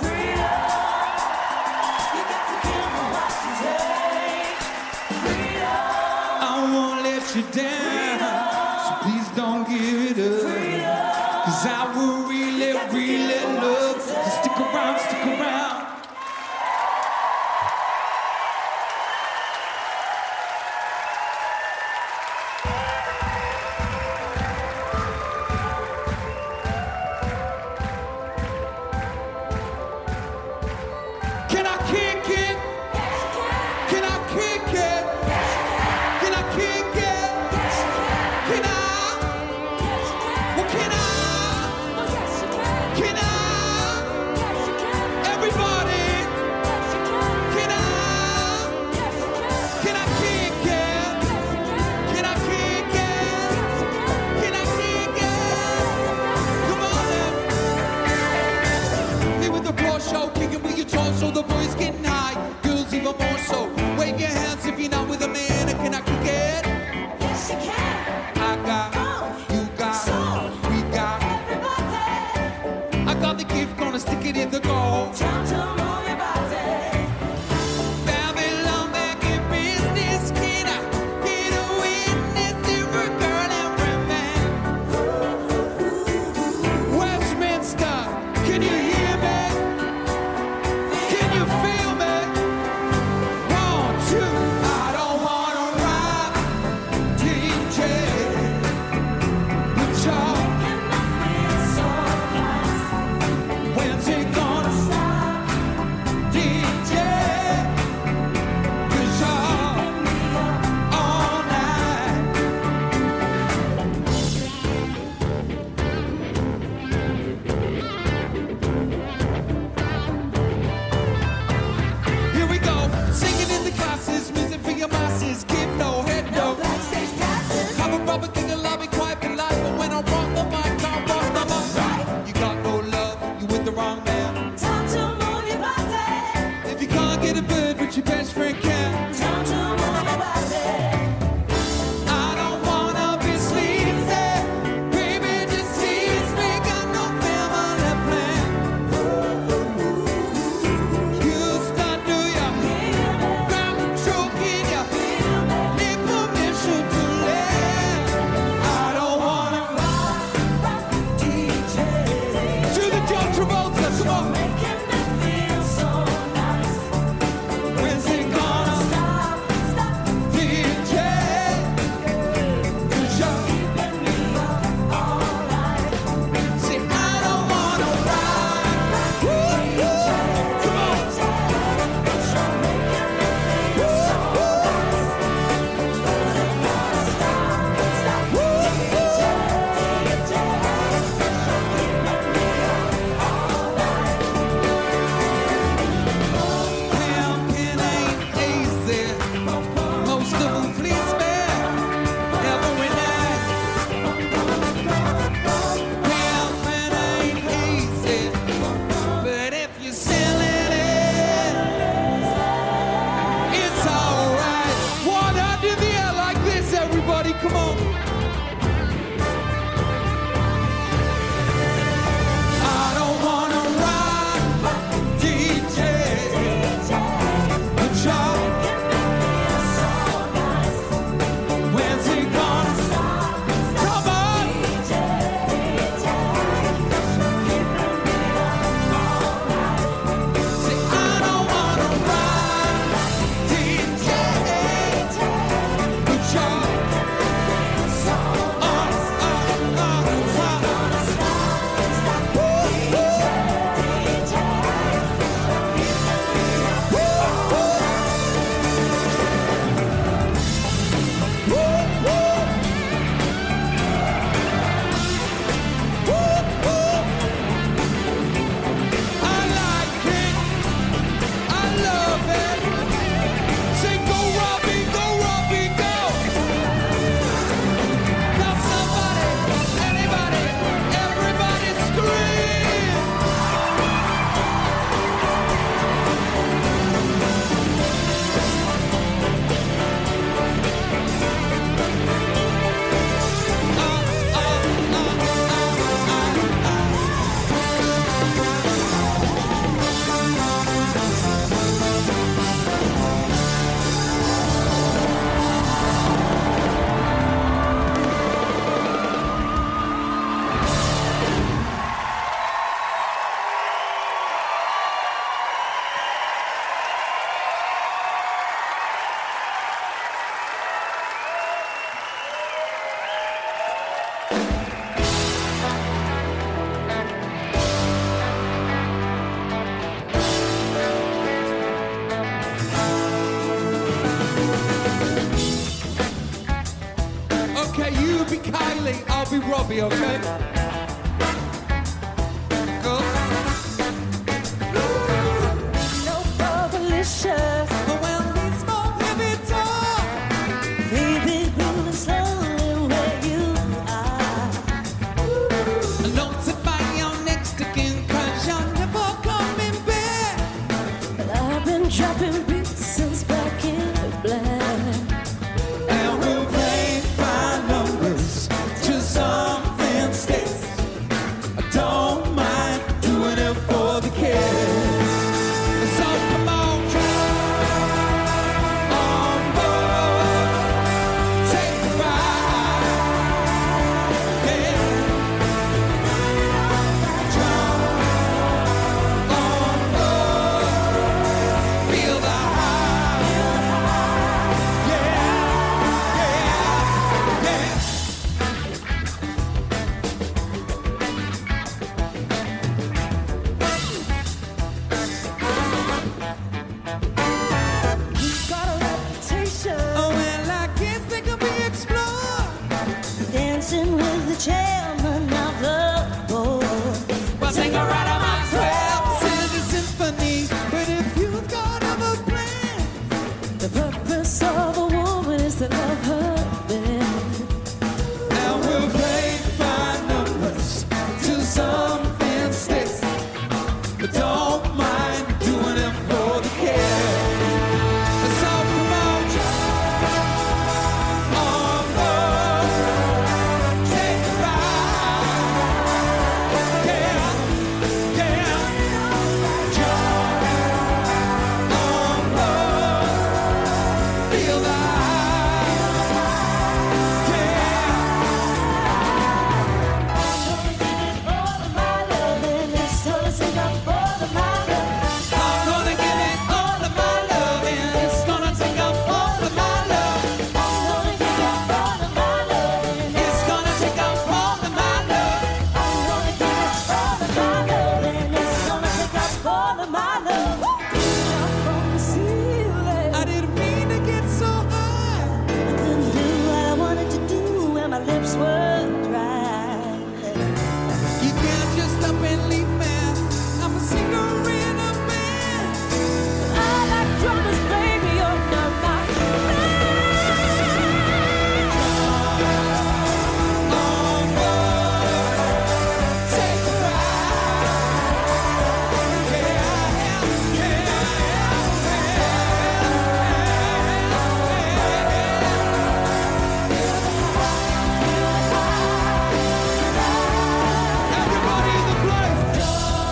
I won't let you down, so please don't give it up. 'Cause I will really, really love to stick around, stick around. Can I kick it? Can I kick it? Can I kick it? Can I? Well, can I? Can I? Okay, you be Kylie, I'll be Robbie, okay? Go. No delicious. Well, we smoke every time. Baby, grooving slowly where you are. Don't sit by your next again, 'cause you're never coming back. But I've been dropping beats since back in the black. And we'll play by numbers to something sticks. I don't mind doing it for the kids. So come on, on board, take a ride, yeah. Jump on board, feel the high, yeah, yeah, yeah. You've got a reputation. Oh, well, I guess they can be explored. Dancing with the chairman of the board. Well, sing a right of Maxwell, sing the symphony. But if you've got other plans, The purpose of a woman is to love her bed. now we'll play by numbers till something sticks. But don't mind doing it for the kids. So come on, on board, take a ride, yeah, yeah. Jump on board, feel the high, yeah. I'm gonna give it all of my love, and it's gonna take up all of my love. I'm gonna give it all of my love, and it's gonna take up all of my love. I'm gonna give it all of my love, and it's gonna take up all of my love. Down from the ceiling. I didn't mean to get so high. I couldn't do what I wanted to do when my lips were dry. You can't just up and leave me. I'm a singer in a band. I like drummers, baby, you're not my On board, take a ride. Yeah, yeah, everybody in the place.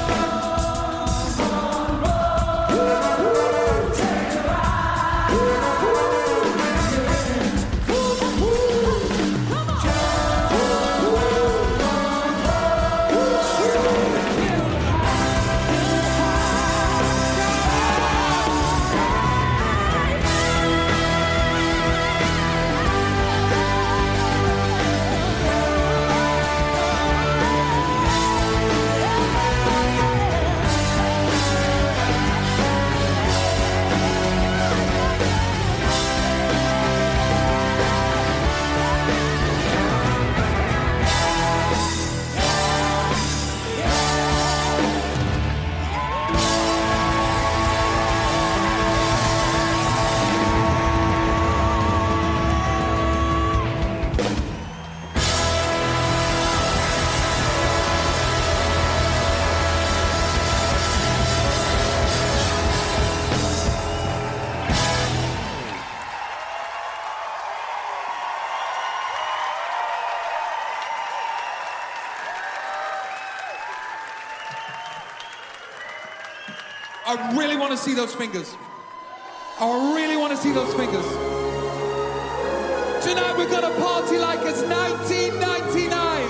I really want to see those fingers. I really want to see those fingers. Tonight we're gonna party like it's 1999.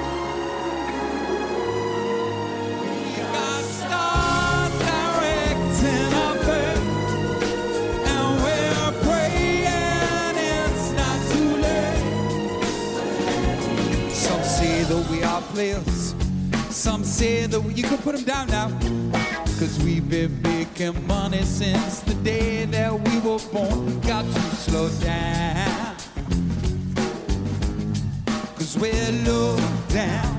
We got stars directing our fate, and we're praying it's not too late. Some say that we are players. Some say that you can put them down now. 'Cause we've been making money since the day that we were born. Got to slow down. 'cause we're low down.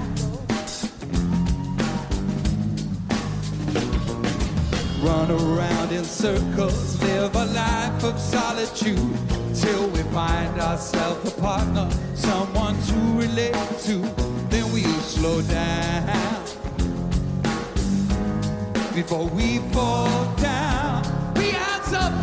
Run around in circles, live a life of solitude, till we find ourselves a partner, someone to relate to. Then we'll slow down before we fall down. We hands up,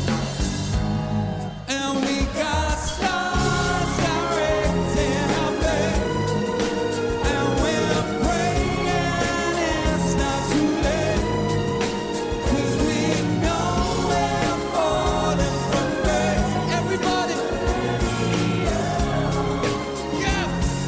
and we got stars directing our faith, and we're praying it's not too late, 'cause we know we're falling from grace. Everybody, yeah.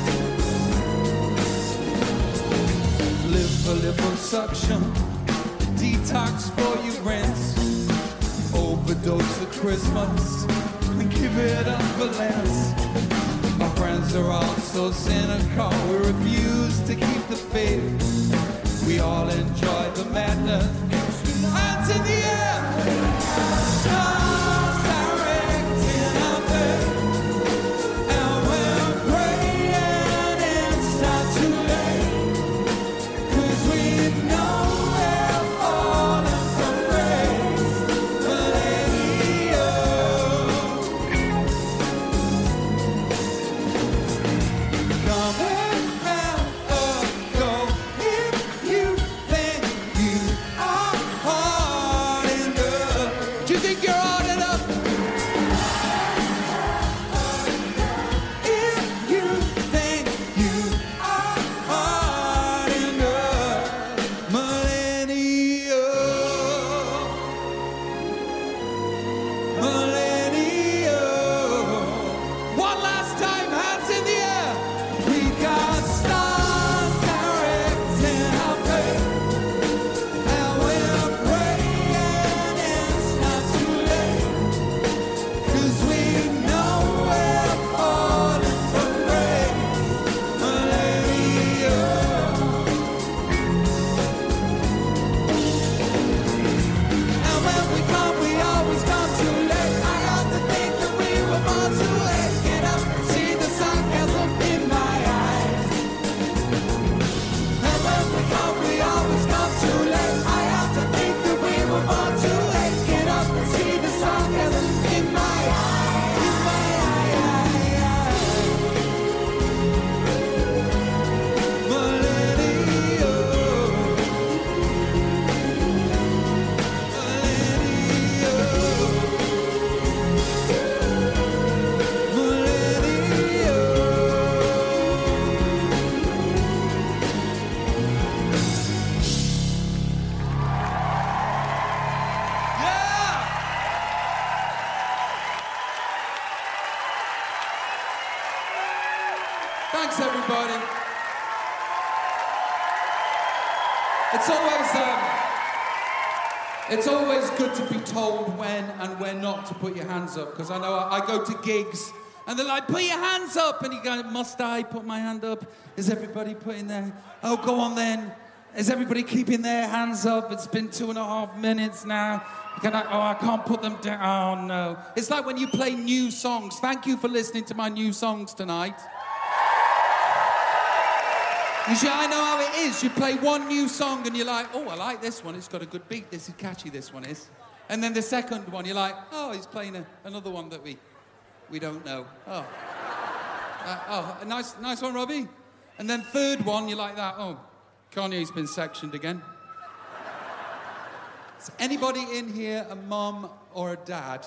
Live a little suction, detox for your rents, overdose of Christmas, and give it up for less. My friends are all so cynical, we refuse to keep the faith. We all enjoy the madness. Hands in the air. Stars directing our faith, and we're praying it's not too late, 'cause we know we're falling from grace. Come and have a go if you think you are hard enough. Do you think you're hard enough? If you think you are hard enough, millennial. One last time, hands in the air. We got stars directing our faith, and we're praying it's not too late, 'cause we know we're falling from grace. Millennial. And when we come, we always come too late. I got to think that we were born too late. Get up and see the sarcasm in my eyes. And when we come, we always come too late. I have to think that we were born too late. Get up and see the sarcasm in my eyes. In my eyes. Millennial. Thanks, everybody. It's always good to be told when and when not to put your hands up, because I know I go to gigs and they're like, put your hands up, and you go, must I put my hand up? Is everybody putting their... Oh, go on then. Is everybody keeping their hands up? It's been 2.5 minutes now. I can't put them down. Oh, no. It's like when you play new songs. Thank you for listening to my new songs tonight. Usually I know how it is. You play one new song and you're like, oh, I like this one. It's got a good beat. This is catchy, this one is. And then the second one, you're like, oh, he's playing another one that we don't know. Oh. Nice one, Robbie. And then third one, you're like that. Oh, Kanye's been sectioned again. Is anybody in here a mum or a dad?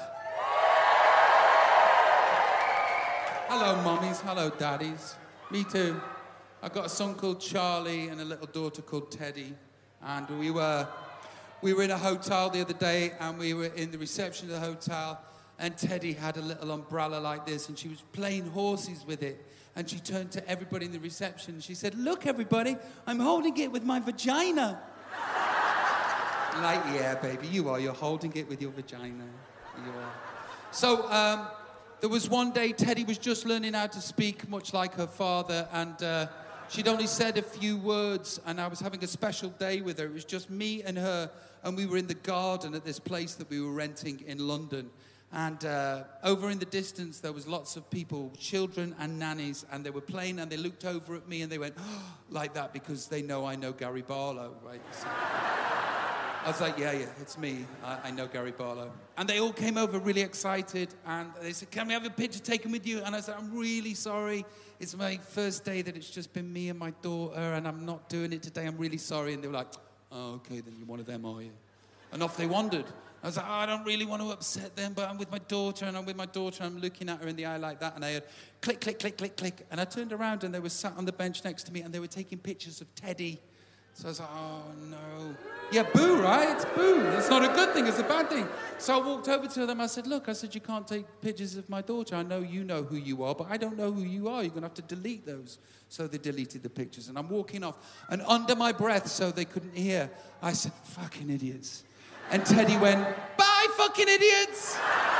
Hello, mummies. Hello, daddies. Me too. I've got a son called Charlie and a little daughter called Teddy. And we were in a hotel the other day, and we were in the reception of the hotel, and Teddy had a little umbrella like this, and she was playing horses with it. And she turned to everybody in the reception, and she said, look, everybody, I'm holding it with my vagina. Like, yeah, baby, you are. You're holding it with your vagina. You are. So, there was one day Teddy was just learning how to speak, much like her father, and she'd only said a few words, and I was having a special day with her. It was just me and her, and we were in the garden at this place that we were renting in London. And over in the distance, there was lots of people, children and nannies, and they were playing, and they looked over at me, and they went, oh, like that, because they know I know Gary Barlow, right? So I was like, yeah, it's me. I know Gary Barlow. And they all came over really excited, and they said, can we have a picture taken with you? And I said, I'm really sorry. It's my first day that it's just been me and my daughter, and I'm not doing it today. I'm really sorry. And they were like, oh, okay, then you're one of them, are you? And off they wandered. I was like, oh, I don't really want to upset them, but I'm with my daughter, and I'm looking at her in the eye like that, and I heard click, click, click, click, click. And I turned around, and they were sat on the bench next to me, and they were taking pictures of Teddy. So I was like, oh, no. Yeah, boo, right? It's boo. It's not a good thing. It's a bad thing. So I walked over to them. I said, look, you can't take pictures of my daughter. I know you know who you are, but I don't know who you are. You're going to have to delete those. So they deleted the pictures. And I'm walking off. And under my breath, so they couldn't hear, I said, fucking idiots. And Teddy went, bye, fucking idiots.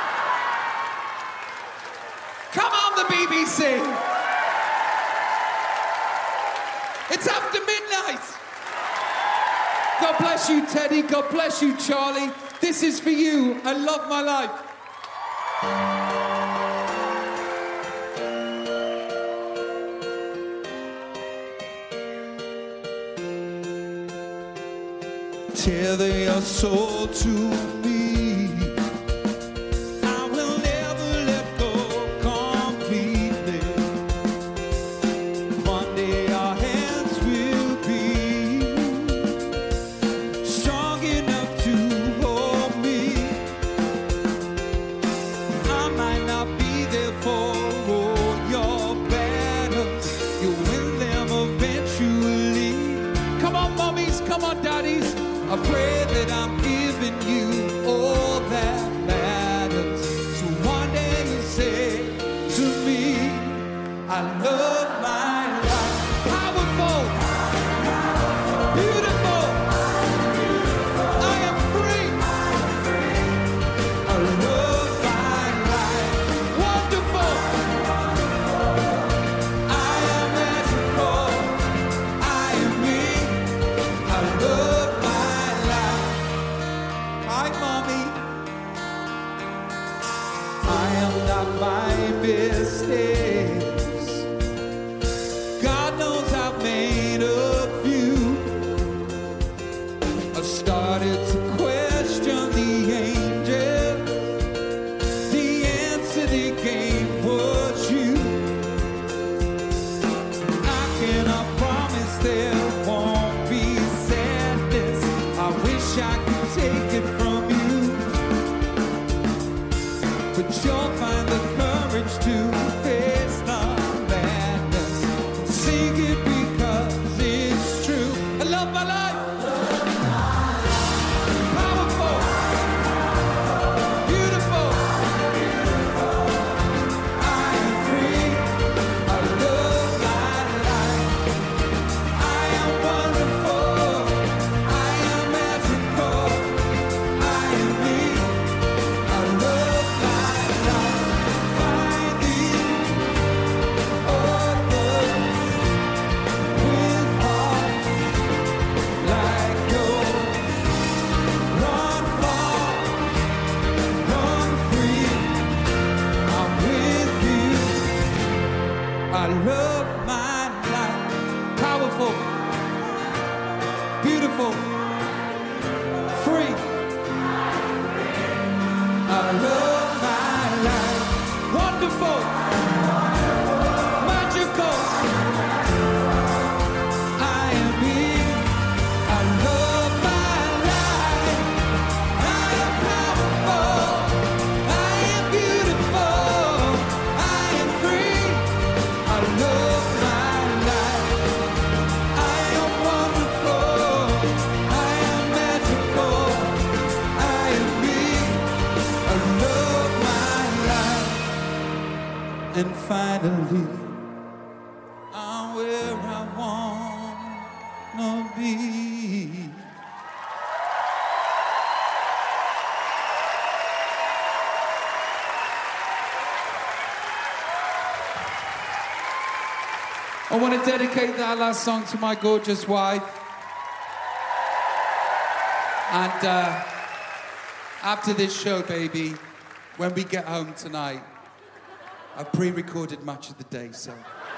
Come on, the BBC. It's after midnight. God bless you, Teddy. God bless you, Charlie. This is for you. I love my life. Tether your soul to me. I will never let go completely. One day our hands will be strong enough to hold me. I might not be there for all your battles. You'll win them eventually. Come on, mommies. Come on, daddies. I pray that I'm giving you all that matters. So one day you say to me, I love my life. Powerful, beautiful, I am free. I love my life. Wonderful, I am magical. I am me. I love. Hi, Mommy. I am not my mistakes. God knows I've made a few. I started to question the angels. The answer they gave was you. I cannot promise there won't be sadness. I wish I could take it from you, but you'll find the courage to face the madness. Sing it because it's true. I love my life. Powerful, beautiful, I am free. I love my life. I am wonderful. I am magical. I am me. I love my life. Finding And finally, I'm where I wanna be. I want to dedicate that last song to my gorgeous wife. And after this show, baby, when we get home tonight. I've pre-recorded much of the day, so...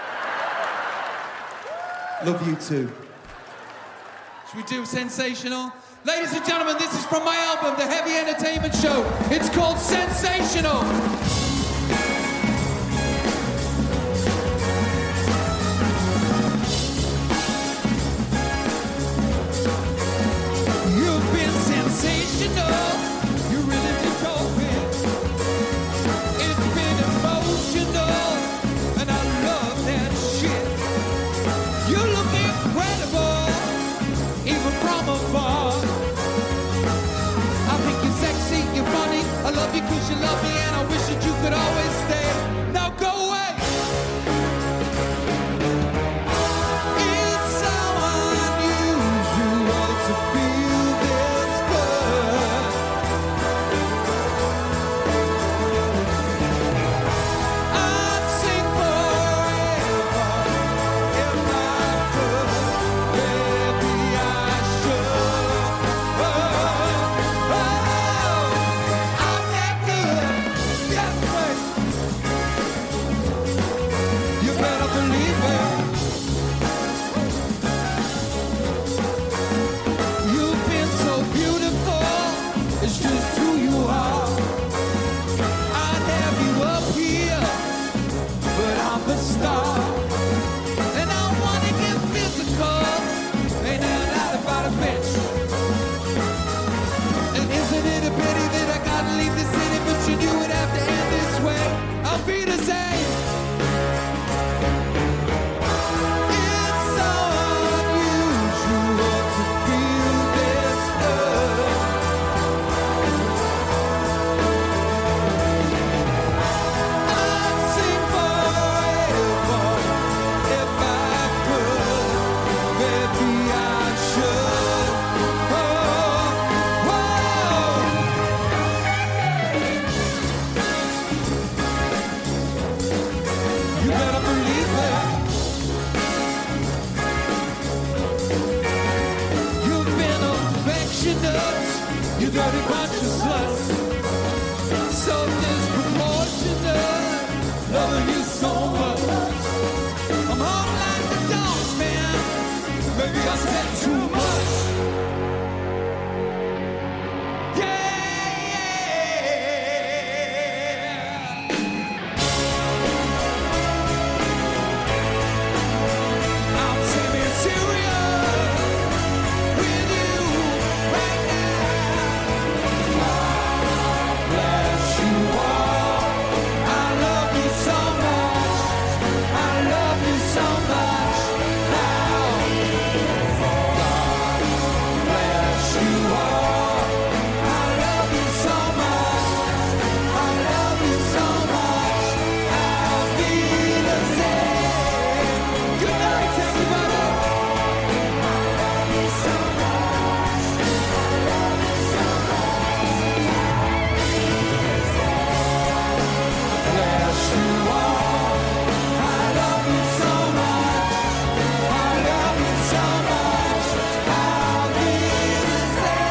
Love you too. Should we do Sensational? Ladies and gentlemen, this is from my album, The Heavy Entertainment Show. It's called Sensational. You've been sensational. You really deserve it. It's been emotional, and I love that shit. You look incredible, even from afar. I think you're sexy, you're funny. I love you 'cause you love me, and I wish that you could always stay. Now go away. It's so unusual to feel this good. I'd sing forever if I could. Maybe I should. I'm that good. Yes, wait. You better believe it. You've been so beautiful. It's just who you are. I'd have you up here, but I'm the star. And I wanna get physical. Ain't no doubt about a bitch. And isn't it a pity that I gotta leave the city, but you knew it'd have to end this way? I'll be the same. It's so unusual to feel this good. I'd sing forever if I could. Maybe I should. You better believe it. You've been affectionate, you dirty bunch of sluts. So disproportionate, loving you so much. I'm home like the dogs, man. Maybe I said too much. I'm singing serious with you right now. God bless you all. I love you so much. I love you so much. Now, God bless you all. I love you so much. I love you so much. I'll be the same. Good night, everybody. Bless you all. I love you so much. I love you so much. I'll be the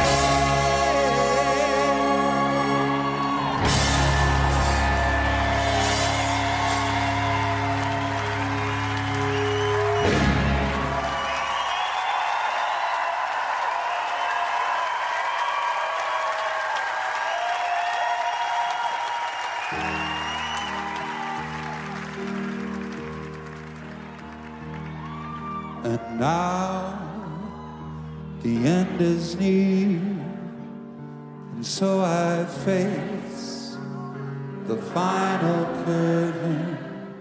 And now the end is near, and so I face the final curtain.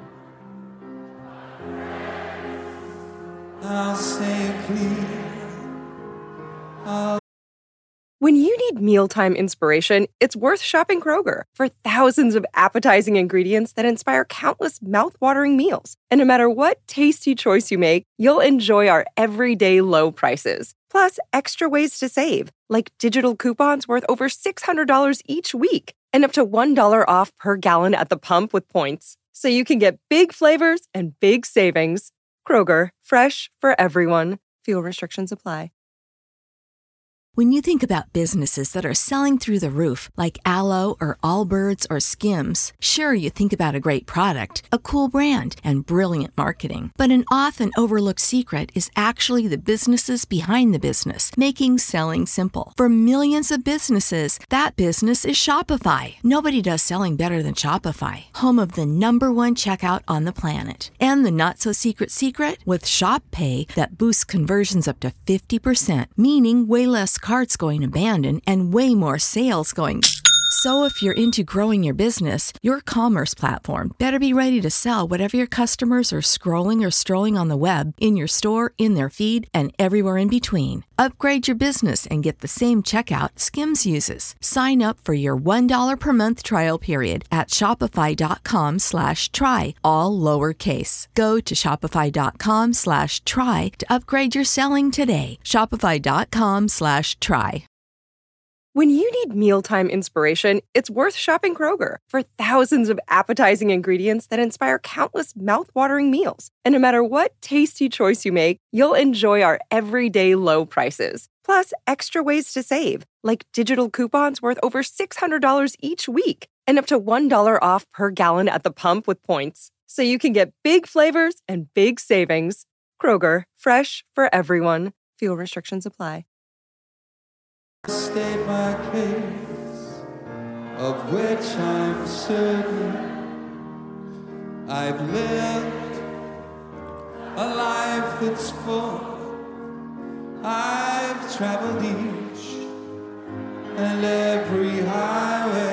I'll say please, When you need mealtime inspiration, it's worth shopping Kroger for thousands of appetizing ingredients that inspire countless mouth-watering meals. And no matter what tasty choice you make, you'll enjoy our everyday low prices. Plus, extra ways to save, like digital coupons worth over $600 each week and up to $1 off per gallon at the pump with points. So you can get big flavors and big savings. Kroger, fresh for everyone. Fuel restrictions apply. When you think about businesses that are selling through the roof, like Aloe or Allbirds or Skims, sure, you think about a great product, a cool brand, and brilliant marketing. But an often overlooked secret is actually the businesses behind the business, making selling simple. For millions of businesses, that business is Shopify. Nobody does selling better than Shopify, home of the #1 checkout on the planet. And the not-so-secret secret? With Shop Pay that boosts conversions up to 50%, meaning way less carts going abandoned and way more sales going. So if you're into growing your business, your commerce platform better be ready to sell whatever your customers are scrolling or strolling on the web, in your store, in their feed, and everywhere in between. Upgrade your business and get the same checkout Skims uses. Sign up for your $1 per month trial period at shopify.com/try, all lowercase. Go to shopify.com/try to upgrade your selling today. Shopify.com/try. When you need mealtime inspiration, it's worth shopping Kroger for thousands of appetizing ingredients that inspire countless mouth-watering meals. And no matter what tasty choice you make, you'll enjoy our everyday low prices. Plus, extra ways to save, like digital coupons worth over $600 each week and up to $1 off per gallon at the pump with points. So you can get big flavors and big savings. Kroger, fresh for everyone. Fuel restrictions apply. State my case, of which I'm certain. I've lived a life that's full. I've traveled each and every highway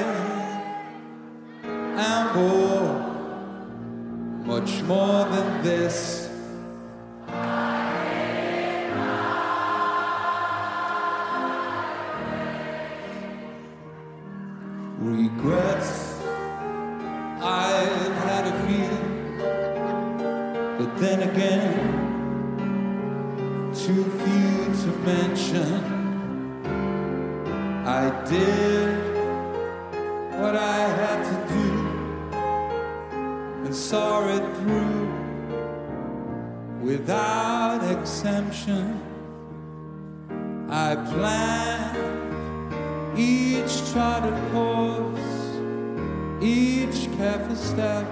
and more, much more than this. Regrets I've had a few, but then again, too few to mention. I did what I had to do and saw it through without exemption. I planned each charted course, each careful step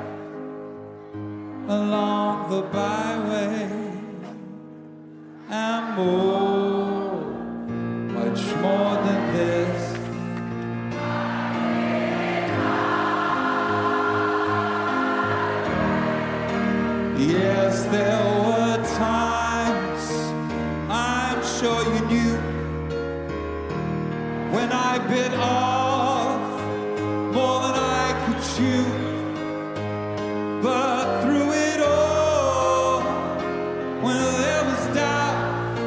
along the byway, and more, much more than this. Yes, there were times, I'm sure you knew, when I bit off more than I could chew. But through it all, when there was doubt,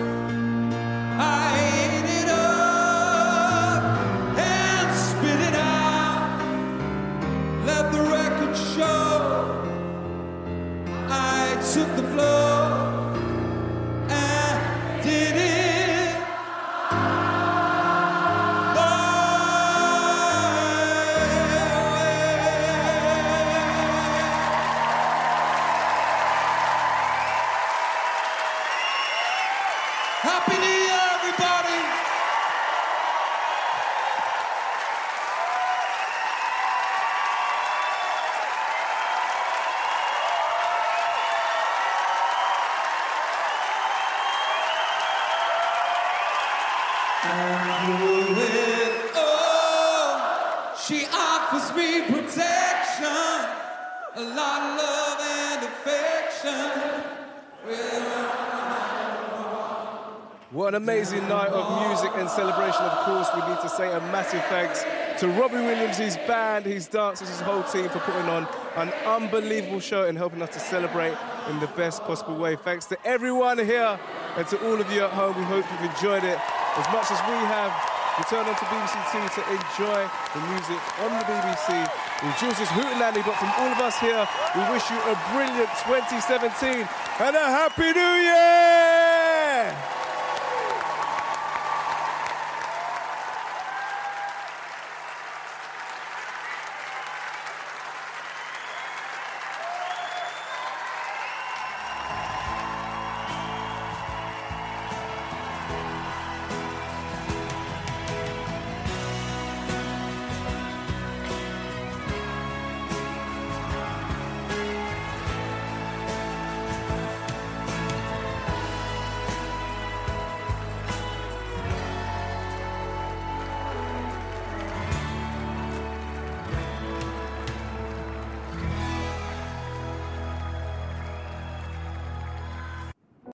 I ate it up and spit it out. Let the record show I took the blow and did it. Happy New Year, everybody! And through it all, she offers me protection, a lot of love and affection. What an amazing night of music and celebration. Of course, we need to say a massive thanks to Robbie Williams, his band, his dancers, his whole team for putting on an unbelievable show and helping us to celebrate in the best possible way. Thanks to everyone here and to all of you at home. We hope you've enjoyed it as much as we have. Return on to BBC Two to enjoy the music on the BBC. With Jules' Hootenanny, but from all of us here, we wish you a brilliant 2017 and a Happy New Year!